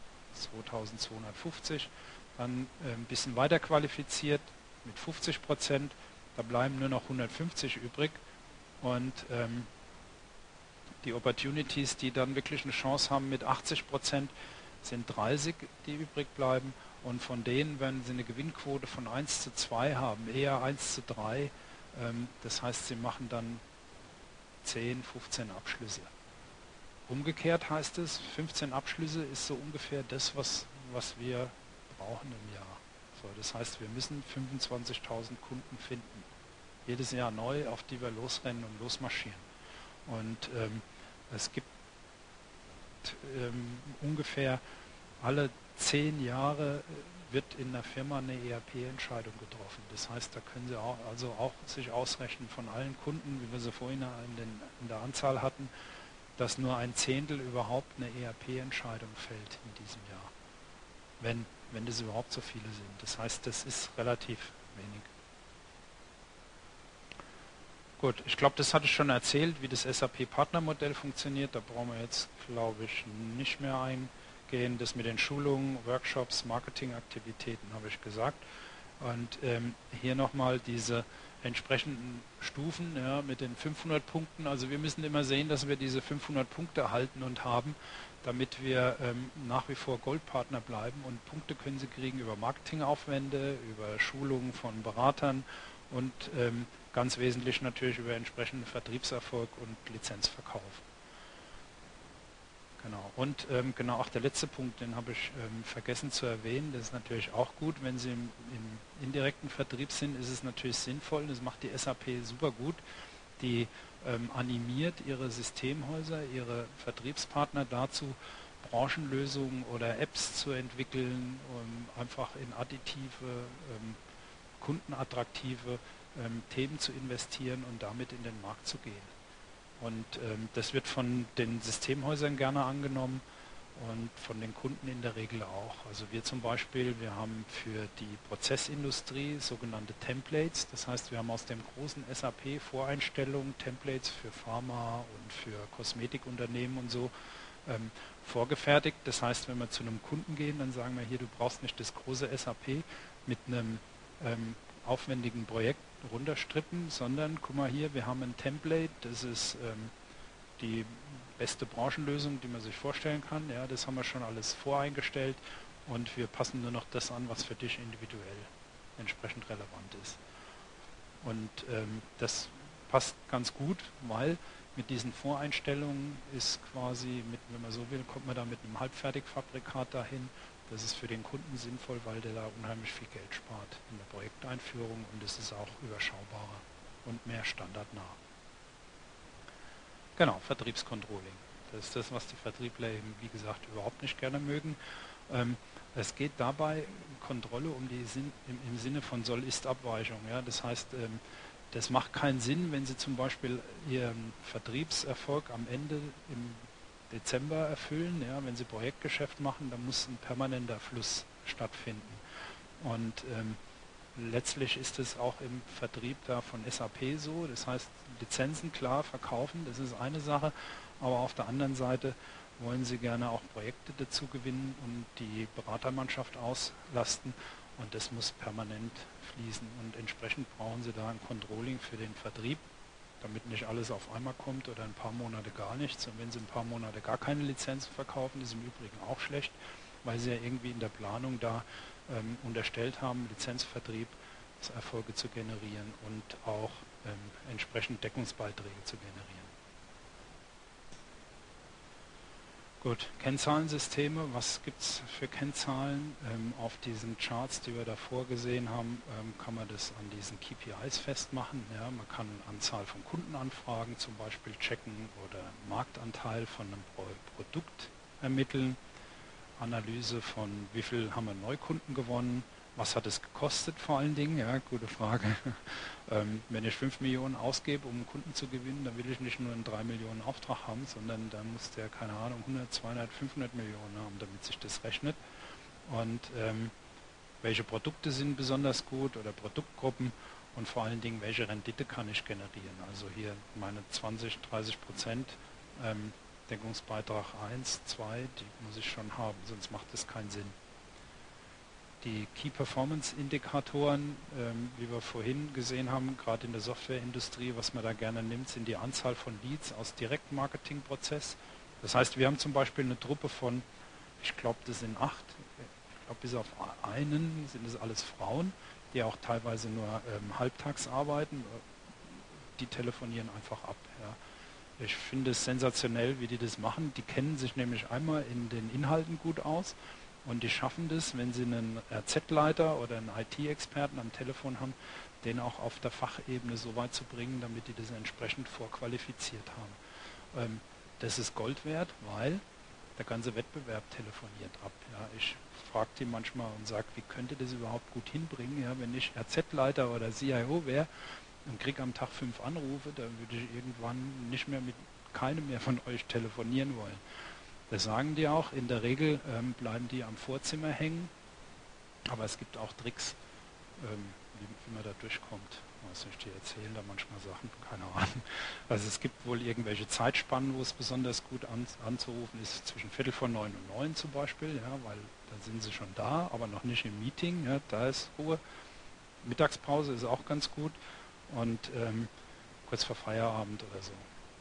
2250. Dann ein bisschen weiter qualifiziert mit 50%. Da bleiben nur noch 150 übrig. Und die Opportunities, die dann wirklich eine Chance haben mit 80%, sind 30, die übrig bleiben. Und von denen werden sie eine Gewinnquote von 1:2 haben, eher 1:3. Das heißt, sie machen dann 10, 15 Abschlüsse. Umgekehrt heißt es, 15 Abschlüsse ist so ungefähr das, was wir brauchen im Jahr. So, das heißt, wir müssen 25.000 Kunden finden. Jedes Jahr neu, auf die wir losrennen und losmarschieren. Und es gibt ungefähr alle 10 Jahre wird in der Firma eine ERP-Entscheidung getroffen. Das heißt, da können Sie auch sich ausrechnen von allen Kunden, wie wir sie vorhin in der Anzahl hatten, dass nur ein Zehntel überhaupt eine ERP-Entscheidung fällt in diesem Jahr. Wenn das überhaupt so viele sind. Das heißt, das ist relativ wenig. Gut, ich glaube, das hatte ich schon erzählt, wie das SAP-Partnermodell funktioniert. Da brauchen wir jetzt, glaube ich, nicht mehr eingehen. Das mit den Schulungen, Workshops, Marketingaktivitäten habe ich gesagt. Und hier nochmal diese entsprechenden Stufen, ja, mit den 500 Punkten. Also wir müssen immer sehen, dass wir diese 500 Punkte erhalten und haben, damit wir nach wie vor Goldpartner bleiben. Und Punkte können Sie kriegen über Marketingaufwände, über Schulungen von Beratern und ganz wesentlich natürlich über entsprechenden Vertriebserfolg und Lizenzverkauf. Genau. Und genau auch der letzte Punkt, den habe ich vergessen zu erwähnen, das ist natürlich auch gut, wenn Sie im indirekten Vertrieb sind, ist es natürlich sinnvoll, das macht die SAP super gut, die animiert ihre Systemhäuser, ihre Vertriebspartner dazu, Branchenlösungen oder Apps zu entwickeln, einfach in additive, kundenattraktive Themen zu investieren und damit in den Markt zu gehen. Und das wird von den Systemhäusern gerne angenommen und von den Kunden in der Regel auch. Also wir zum Beispiel, wir haben für die Prozessindustrie sogenannte Templates. Das heißt, wir haben aus dem großen SAP Voreinstellungen Templates für Pharma und für Kosmetikunternehmen und so vorgefertigt. Das heißt, wenn wir zu einem Kunden gehen, dann sagen wir hier, du brauchst nicht das große SAP mit einem aufwendigen Projekt runterstrippen, sondern guck mal hier, wir haben ein Template, das ist die beste Branchenlösung, die man sich vorstellen kann. Ja, das haben wir schon alles voreingestellt und wir passen nur noch das an, was für dich individuell entsprechend relevant ist. Und das passt ganz gut, weil mit diesen Voreinstellungen ist quasi, wenn man so will, kommt man da mit einem Halbfertigfabrikat dahin. Das ist für den Kunden sinnvoll, weil der da unheimlich viel Geld spart in der Projekteinführung und es ist auch überschaubarer und mehr standardnah. Genau, Vertriebscontrolling. Das ist das, was die Vertriebler eben, wie gesagt, überhaupt nicht gerne mögen. Es geht dabei Kontrolle um die im Sinne von Soll-Ist-Abweichung. Ja? Das heißt, das macht keinen Sinn, wenn Sie zum Beispiel Ihren Vertriebserfolg am Ende im Dezember erfüllen. Ja? Wenn Sie Projektgeschäft machen, dann muss ein permanenter Fluss stattfinden. Und letztlich ist es auch im Vertrieb da von SAP so. Das heißt, Lizenzen klar verkaufen, das ist eine Sache. Aber auf der anderen Seite wollen Sie gerne auch Projekte dazu gewinnen und die Beratermannschaft auslasten. Und das muss permanent fließen. Und entsprechend brauchen Sie da ein Controlling für den Vertrieb, damit nicht alles auf einmal kommt oder ein paar Monate gar nichts. Und wenn Sie ein paar Monate gar keine Lizenzen verkaufen, ist im Übrigen auch schlecht, weil Sie ja irgendwie in der Planung da unterstellt haben, Lizenzvertrieb, Erfolge zu generieren und auch entsprechend Deckungsbeiträge zu generieren. Gut, Kennzahlensysteme, was gibt es für Kennzahlen? Auf diesen Charts, die wir da vorgesehen haben, kann man das an diesen KPIs festmachen. Ja, man kann Anzahl von Kundenanfragen zum Beispiel checken oder Marktanteil von einem Produkt ermitteln. Analyse von wie viel haben wir Neukunden gewonnen, was hat es gekostet vor allen Dingen, ja, gute Frage. Wenn ich 5 Millionen ausgebe, um einen Kunden zu gewinnen, dann will ich nicht nur einen 3 Millionen Auftrag haben, sondern dann muss der, keine Ahnung, 100, 200, 500 Millionen haben, damit sich das rechnet. Und welche Produkte sind besonders gut oder Produktgruppen und vor allen Dingen, welche Rendite kann ich generieren. Also hier meine 20-30% Deckungsbeitrag 1, 2, die muss ich schon haben, sonst macht das keinen Sinn. Die Key Performance Indikatoren, wie wir vorhin gesehen haben, gerade in der Softwareindustrie, was man da gerne nimmt, sind die Anzahl von Leads aus Direktmarketing-Prozess. Das heißt, wir haben zum Beispiel eine Truppe von, ich glaube, das sind 8, ich glaube, bis auf einen sind es alles Frauen, die auch teilweise nur halbtags arbeiten. Die telefonieren einfach ab. Ja. Ich finde es sensationell, wie die das machen. Die kennen sich nämlich einmal in den Inhalten gut aus. Und die schaffen das, wenn sie einen RZ-Leiter oder einen IT-Experten am Telefon haben, den auch auf der Fachebene so weit zu bringen, damit die das entsprechend vorqualifiziert haben. Das ist Gold wert, weil der ganze Wettbewerb telefoniert ab. Ja. Ich frage die manchmal und sage, wie könnt ihr das überhaupt gut hinbringen? Ja, wenn ich RZ-Leiter oder CIO wäre und kriege am Tag 5 Anrufe, dann würde ich irgendwann nicht mehr mit keinem mehr von euch telefonieren wollen. Das sagen die auch. In der Regel bleiben die am Vorzimmer hängen. Aber es gibt auch Tricks, wie man da durchkommt. Was ich dir erzähle, da manchmal Sachen, keine Ahnung. Also es gibt wohl irgendwelche Zeitspannen, wo es besonders gut anzurufen ist, zwischen 8:45 und 9 zum Beispiel, ja, weil da sind sie schon da, aber noch nicht im Meeting. Ja, da ist Ruhe. Mittagspause ist auch ganz gut. Und kurz vor Feierabend oder so.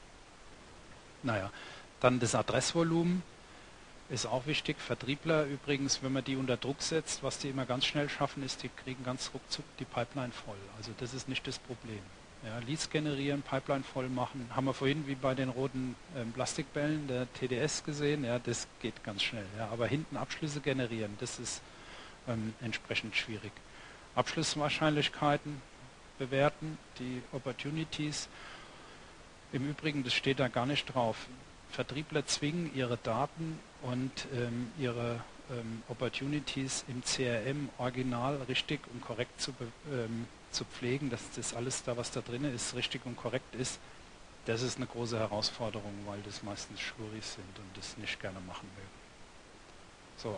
Naja. Dann das Adressvolumen ist auch wichtig. Vertriebler übrigens, wenn man die unter Druck setzt, was die immer ganz schnell schaffen, ist, die kriegen ganz ruckzuck die Pipeline voll. Also das ist nicht das Problem. Ja, Leads generieren, Pipeline voll machen. Haben wir vorhin wie bei den roten Plastikbällen der TDS gesehen. Ja, das geht ganz schnell. Ja, aber hinten Abschlüsse generieren, das ist entsprechend schwierig. Abschlusswahrscheinlichkeiten bewerten, die Opportunities. Im Übrigen, das steht da gar nicht drauf. Vertriebler zwingen ihre Daten und ihre Opportunities im CRM original richtig und korrekt zu pflegen, dass das alles da, was da drin ist, richtig und korrekt ist. Das ist eine große Herausforderung, weil das meistens Schuris sind und das nicht gerne machen mögen. So,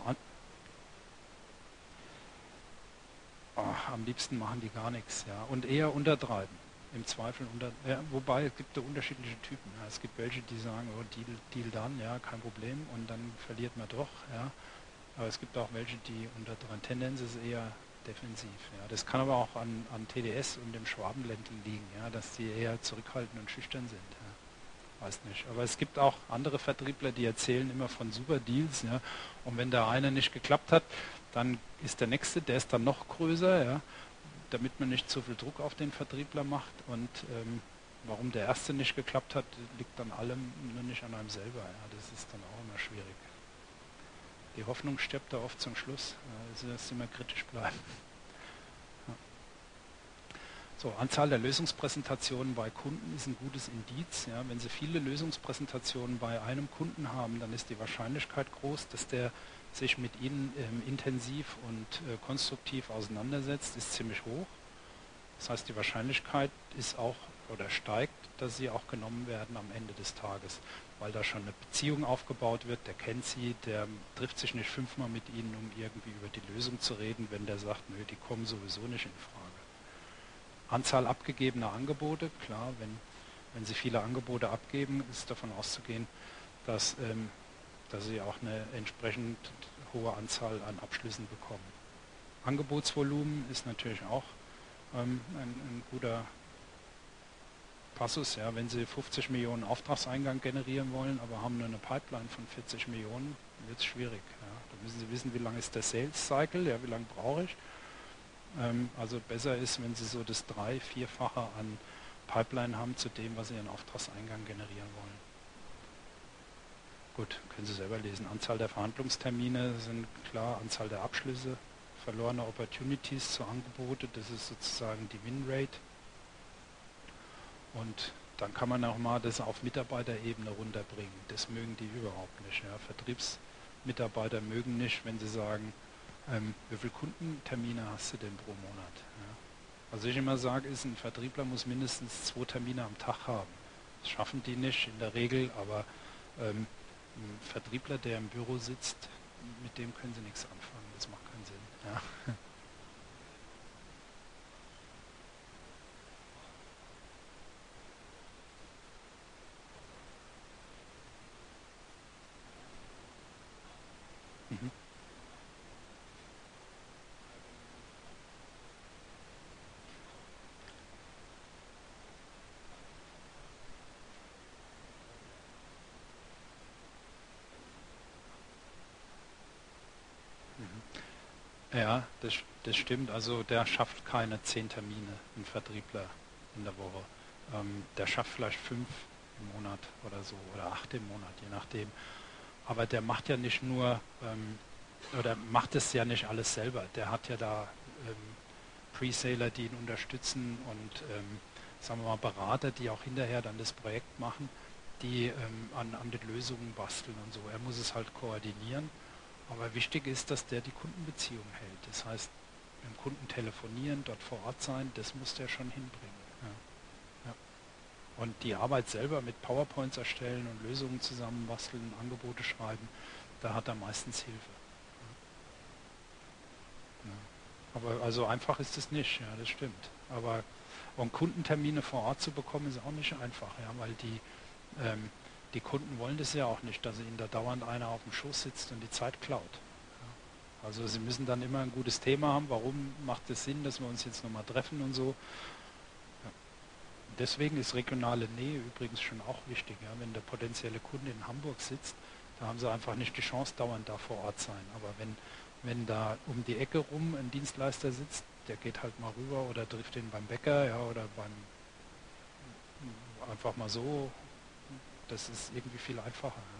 am liebsten machen die gar nichts, ja, und eher untertreiben. Im Zweifel wobei es gibt da unterschiedliche Typen. Ja. Es gibt welche, die sagen, oh, Deal dann, ja, kein Problem, und dann verliert man doch, ja. Aber es gibt auch welche, die untertreiben. Tendenz ist eher defensiv. Ja. Das kann aber auch an TDS und dem Schwabenländle liegen, ja, dass die eher zurückhaltend und schüchtern sind. Ja. Weiß nicht. Aber es gibt auch andere Vertriebler, die erzählen immer von super Deals, ja. Und wenn der eine nicht geklappt hat, dann ist der nächste, der ist dann noch größer, ja, damit man nicht zu viel Druck auf den Vertriebler macht. Und warum der erste nicht geklappt hat, liegt an allem, nur nicht an einem selber. Ja, das ist dann auch immer schwierig. Die Hoffnung stirbt da oft zum Schluss. Also dass immer kritisch bleiben. Ja. So, Anzahl der Lösungspräsentationen bei Kunden ist ein gutes Indiz. Ja, wenn Sie viele Lösungspräsentationen bei einem Kunden haben, dann ist die Wahrscheinlichkeit groß, dass der sich mit Ihnen intensiv und konstruktiv auseinandersetzt, ist ziemlich hoch. Das heißt, die Wahrscheinlichkeit ist auch oder steigt, dass Sie auch genommen werden am Ende des Tages, weil da schon eine Beziehung aufgebaut wird, der kennt Sie, der trifft sich nicht 5-mal mit Ihnen, um irgendwie über die Lösung zu reden, wenn der sagt, nö, die kommen sowieso nicht in Frage. Anzahl abgegebener Angebote, klar, wenn Sie viele Angebote abgeben, ist davon auszugehen, dass Sie auch eine entsprechend hohe Anzahl an Abschlüssen bekommen. Angebotsvolumen ist natürlich auch ein guter Passus. Ja, wenn Sie 50 Millionen Auftragseingang generieren wollen, aber haben nur eine Pipeline von 40 Millionen, wird es schwierig. Ja. Da müssen Sie wissen, wie lang ist der Sales Cycle, ja, wie lange brauche ich. Also besser ist, wenn Sie so das 3-, 4-fache an Pipeline haben zu dem, was Sie in Auftragseingang generieren wollen. Gut, können Sie selber lesen. Anzahl der Verhandlungstermine sind klar, Anzahl der Abschlüsse, verlorene Opportunities zu Angebote, das ist sozusagen die Win-Rate. Und dann kann man auch mal das auf Mitarbeiterebene runterbringen. Das mögen die überhaupt nicht. Ja. Vertriebsmitarbeiter mögen nicht, wenn sie sagen, wie viele Kundentermine hast du denn pro Monat? Ja. Was ich immer sage, ist, ein Vertriebler muss mindestens 2 Termine am Tag haben. Das schaffen die nicht in der Regel, aber ein Vertriebler, der im Büro sitzt, mit dem können Sie nichts anfangen. Das macht keinen Sinn. Ja. Ja, das stimmt. Also der schafft keine 10 Termine, ein Vertriebler in der Woche. Der schafft vielleicht 5 im Monat oder so oder 8 im Monat, je nachdem. Aber der macht ja nicht nur, oder macht es ja nicht alles selber. Der hat ja da Pre-Saler, die ihn unterstützen und sagen wir mal Berater, die auch hinterher dann das Projekt machen, die an den Lösungen basteln und so. Er muss es halt koordinieren. Aber wichtig ist, dass der die Kundenbeziehung hält. Das heißt, mit dem Kunden telefonieren, dort vor Ort sein, das muss der schon hinbringen. Ja. Ja. Und die Arbeit selber mit PowerPoints erstellen und Lösungen zusammenbasteln, Angebote schreiben, da hat er meistens Hilfe. Ja. Aber also einfach ist es nicht, ja, das stimmt. Aber und Kundentermine vor Ort zu bekommen, ist auch nicht einfach, ja, weil die Kunden wollen das ja auch nicht, dass ihnen da dauernd einer auf dem Schoß sitzt und die Zeit klaut. Ja. Also sie müssen dann immer ein gutes Thema haben, warum macht es Sinn, dass wir uns jetzt nochmal treffen und so. Ja. Deswegen ist regionale Nähe übrigens schon auch wichtig. Ja. Wenn der potenzielle Kunde in Hamburg sitzt, da haben sie einfach nicht die Chance, dauernd da vor Ort sein. Aber wenn da um die Ecke rum ein Dienstleister sitzt, der geht halt mal rüber oder trifft ihn beim Bäcker, ja, oder beim einfach mal so, das ist irgendwie viel einfacher. Ja.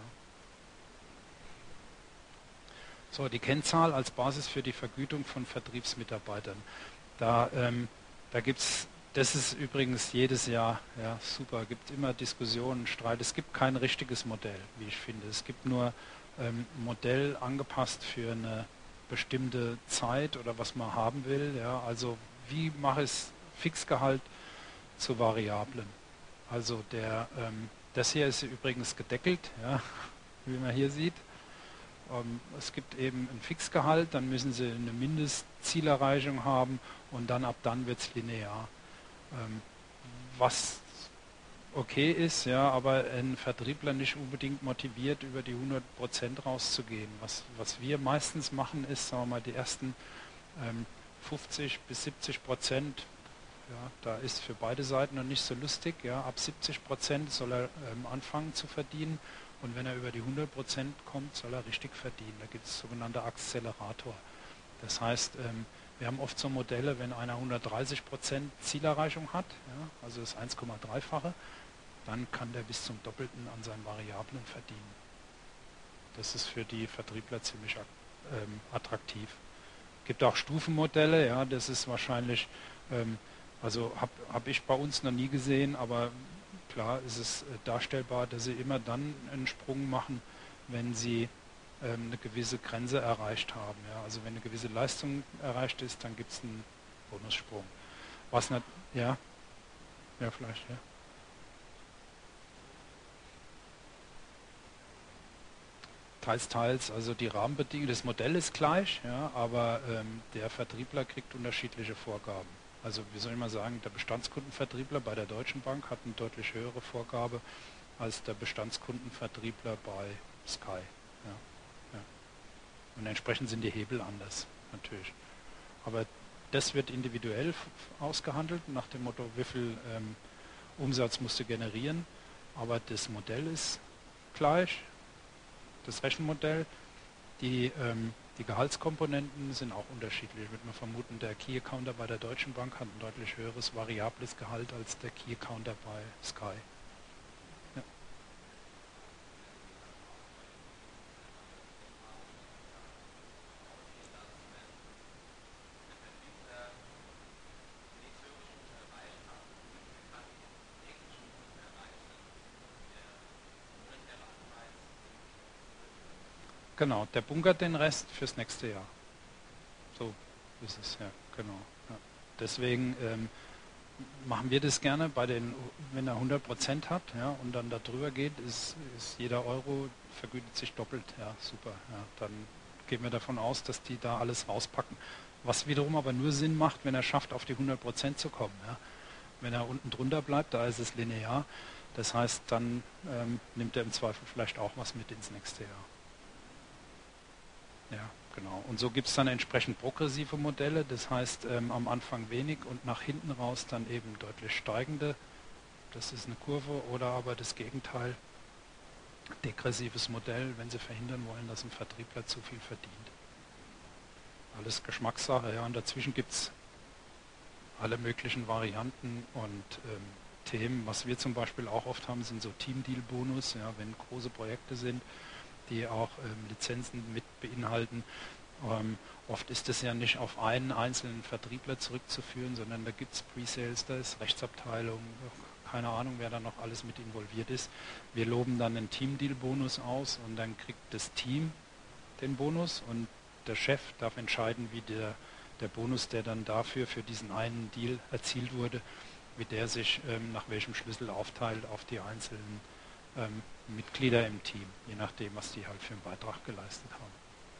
So, die Kennzahl als Basis für die Vergütung von Vertriebsmitarbeitern. Da, da gibt es, das ist übrigens jedes Jahr, ja, super, gibt immer Diskussionen, Streit. Es gibt kein richtiges Modell, wie ich finde. Es gibt nur ein Modell angepasst für eine bestimmte Zeit oder was man haben will. Ja. Also wie mache ich es Fixgehalt zu Variablen? Also das hier ist übrigens gedeckelt, ja, wie man hier sieht. Es gibt eben ein Fixgehalt, dann müssen Sie eine Mindestzielerreichung haben und dann ab dann wird es linear. Was okay ist, ja, aber ein Vertriebler nicht unbedingt motiviert, über die 100% rauszugehen. Was wir meistens machen, ist, sagen wir mal, die ersten 50 bis 70%. Ja, da ist für beide Seiten noch nicht so lustig. Ja. Ab 70% soll er anfangen zu verdienen und wenn er über die 100% kommt, soll er richtig verdienen. Da gibt es sogenannte Accelerator. Das heißt, wir haben oft so Modelle, wenn einer 130% Zielerreichung hat, ja, also das 1,3-fache, dann kann der bis zum Doppelten an seinen Variablen verdienen. Das ist für die Vertriebler ziemlich attraktiv. Es gibt auch Stufenmodelle, ja, das ist wahrscheinlich also hab ich bei uns noch nie gesehen, aber klar ist es darstellbar, dass sie immer dann einen Sprung machen, wenn sie eine gewisse Grenze erreicht haben. Ja. Also wenn eine gewisse Leistung erreicht ist, dann gibt es einen Bonussprung. Was nicht, ja, ja vielleicht, ja. Teils, teils, also die Rahmenbedingungen, das Modell ist gleich, ja, aber der Vertriebler kriegt unterschiedliche Vorgaben. Also wie soll ich mal sagen, der Bestandskundenvertriebler bei der Deutschen Bank hat eine deutlich höhere Vorgabe als der Bestandskundenvertriebler bei Sky. Ja, ja. Und entsprechend sind die Hebel anders, natürlich. Aber das wird individuell ausgehandelt, nach dem Motto, wie viel Umsatz musst du generieren. Aber das Modell ist gleich, das Rechenmodell. Die Gehaltskomponenten sind auch unterschiedlich. Ich würde mal vermuten, der Key Accounter bei der Deutschen Bank hat ein deutlich höheres variables Gehalt als der Key Accounter bei Sky. Ja. Genau, der bunkert den Rest fürs nächste Jahr. So ist es, ja, genau. Ja. Deswegen machen wir das gerne, wenn er 100% hat, ja, und dann darüber geht, ist jeder Euro vergütet sich doppelt. Ja, super. Ja, dann gehen wir davon aus, dass die da alles rauspacken. Was wiederum aber nur Sinn macht, wenn er schafft, auf die 100% zu kommen. Ja. Wenn er unten drunter bleibt, da ist es linear. Das heißt, dann nimmt er im Zweifel vielleicht auch was mit ins nächste Jahr. Ja, genau. Und so gibt es dann entsprechend progressive Modelle, das heißt am Anfang wenig und nach hinten raus dann eben deutlich steigende. Das ist eine Kurve oder aber das Gegenteil, degressives Modell, wenn Sie verhindern wollen, dass ein Vertriebler zu viel verdient. alles Geschmackssache. Ja, und dazwischen gibt es alle möglichen Varianten und Themen. Was wir zum Beispiel auch oft haben, sind so Team-Deal-Bonus, ja, wenn große Projekte sind, die auch Lizenzen mit beinhalten. Oft ist es ja nicht auf einen einzelnen Vertriebler zurückzuführen, sondern da gibt es Pre-Sales, da ist Rechtsabteilung, keine Ahnung, wer da noch alles mit involviert ist. Wir loben dann einen Team-Deal-Bonus aus und dann kriegt das Team den Bonus und der Chef darf entscheiden, wie der Bonus, der dann dafür für diesen einen Deal erzielt wurde, wie der sich nach welchem Schlüssel aufteilt auf die einzelnen Mitglieder im Team, je nachdem, was die halt für einen Beitrag geleistet haben.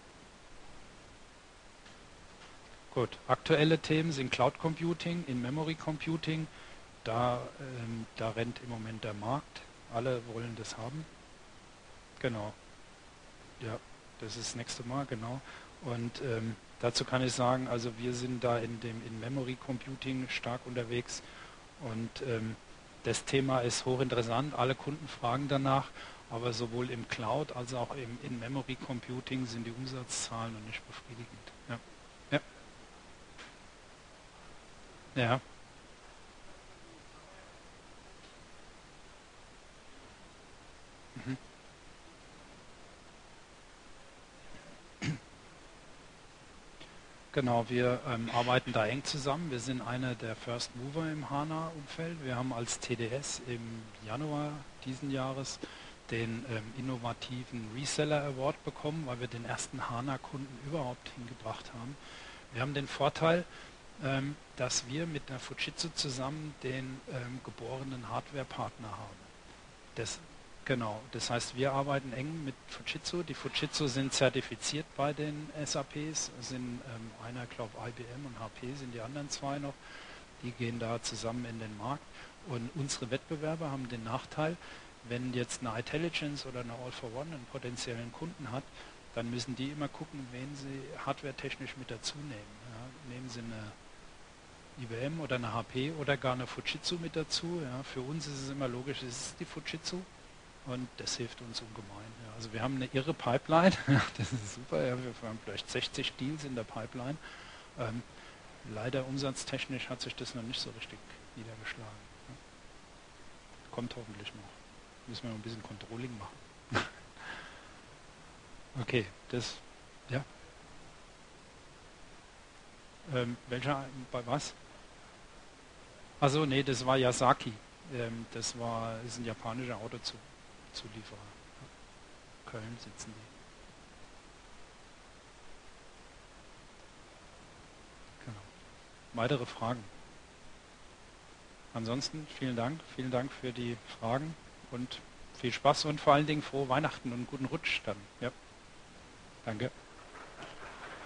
Gut, aktuelle Themen sind Cloud Computing, In-Memory Computing. Da rennt im Moment der Markt. Alle wollen das haben. Genau. Ja, das ist das nächste Mal, genau. Und dazu kann ich sagen, also wir sind da in dem In-Memory Computing stark unterwegs und das Thema ist hochinteressant. Alle Kunden fragen danach, aber sowohl im Cloud als auch im In-Memory Computing sind die Umsatzzahlen noch nicht befriedigend. Ja. Ja. Ja. Mhm. Genau, wir arbeiten da eng zusammen. Wir sind einer der First Mover im HANA-Umfeld. Wir haben als TDS im Januar diesen Jahres den innovativen Reseller Award bekommen, weil wir den ersten HANA-Kunden überhaupt hingebracht haben. Wir haben den Vorteil, dass wir mit der Fujitsu zusammen den geborenen Hardware-Partner haben. Das, genau, das heißt, wir arbeiten eng mit Fujitsu. Die Fujitsu sind zertifiziert bei den SAPs, sind einer, glaube ich, IBM und HP sind die anderen zwei noch. Die gehen da zusammen in den Markt. Und unsere Wettbewerber haben den Nachteil, wenn jetzt eine Intelligence oder eine All for One einen potenziellen Kunden hat, dann müssen die immer gucken, wen sie hardwaretechnisch mit dazu nehmen. Ja, nehmen sie eine IBM oder eine HP oder gar eine Fujitsu mit dazu. Ja. Für uns ist es immer logisch, es ist die Fujitsu und das hilft uns ungemein. Ja. Also wir haben eine irre Pipeline, das ist super, ja. Wir haben vielleicht 60 Deals in der Pipeline. Leider umsatztechnisch hat sich das noch nicht so richtig niedergeschlagen. Ja. Kommt hoffentlich noch. Müssen wir noch ein bisschen Controlling machen. Okay, das, ja. Welcher, bei was? Also nee, das war Yasaki. Ist ein japanischer Autozulieferer. Köln sitzen die. Genau. Weitere Fragen? Ansonsten vielen Dank für die Fragen und viel Spaß und vor allen Dingen frohe Weihnachten und einen guten Rutsch dann. Ja, danke.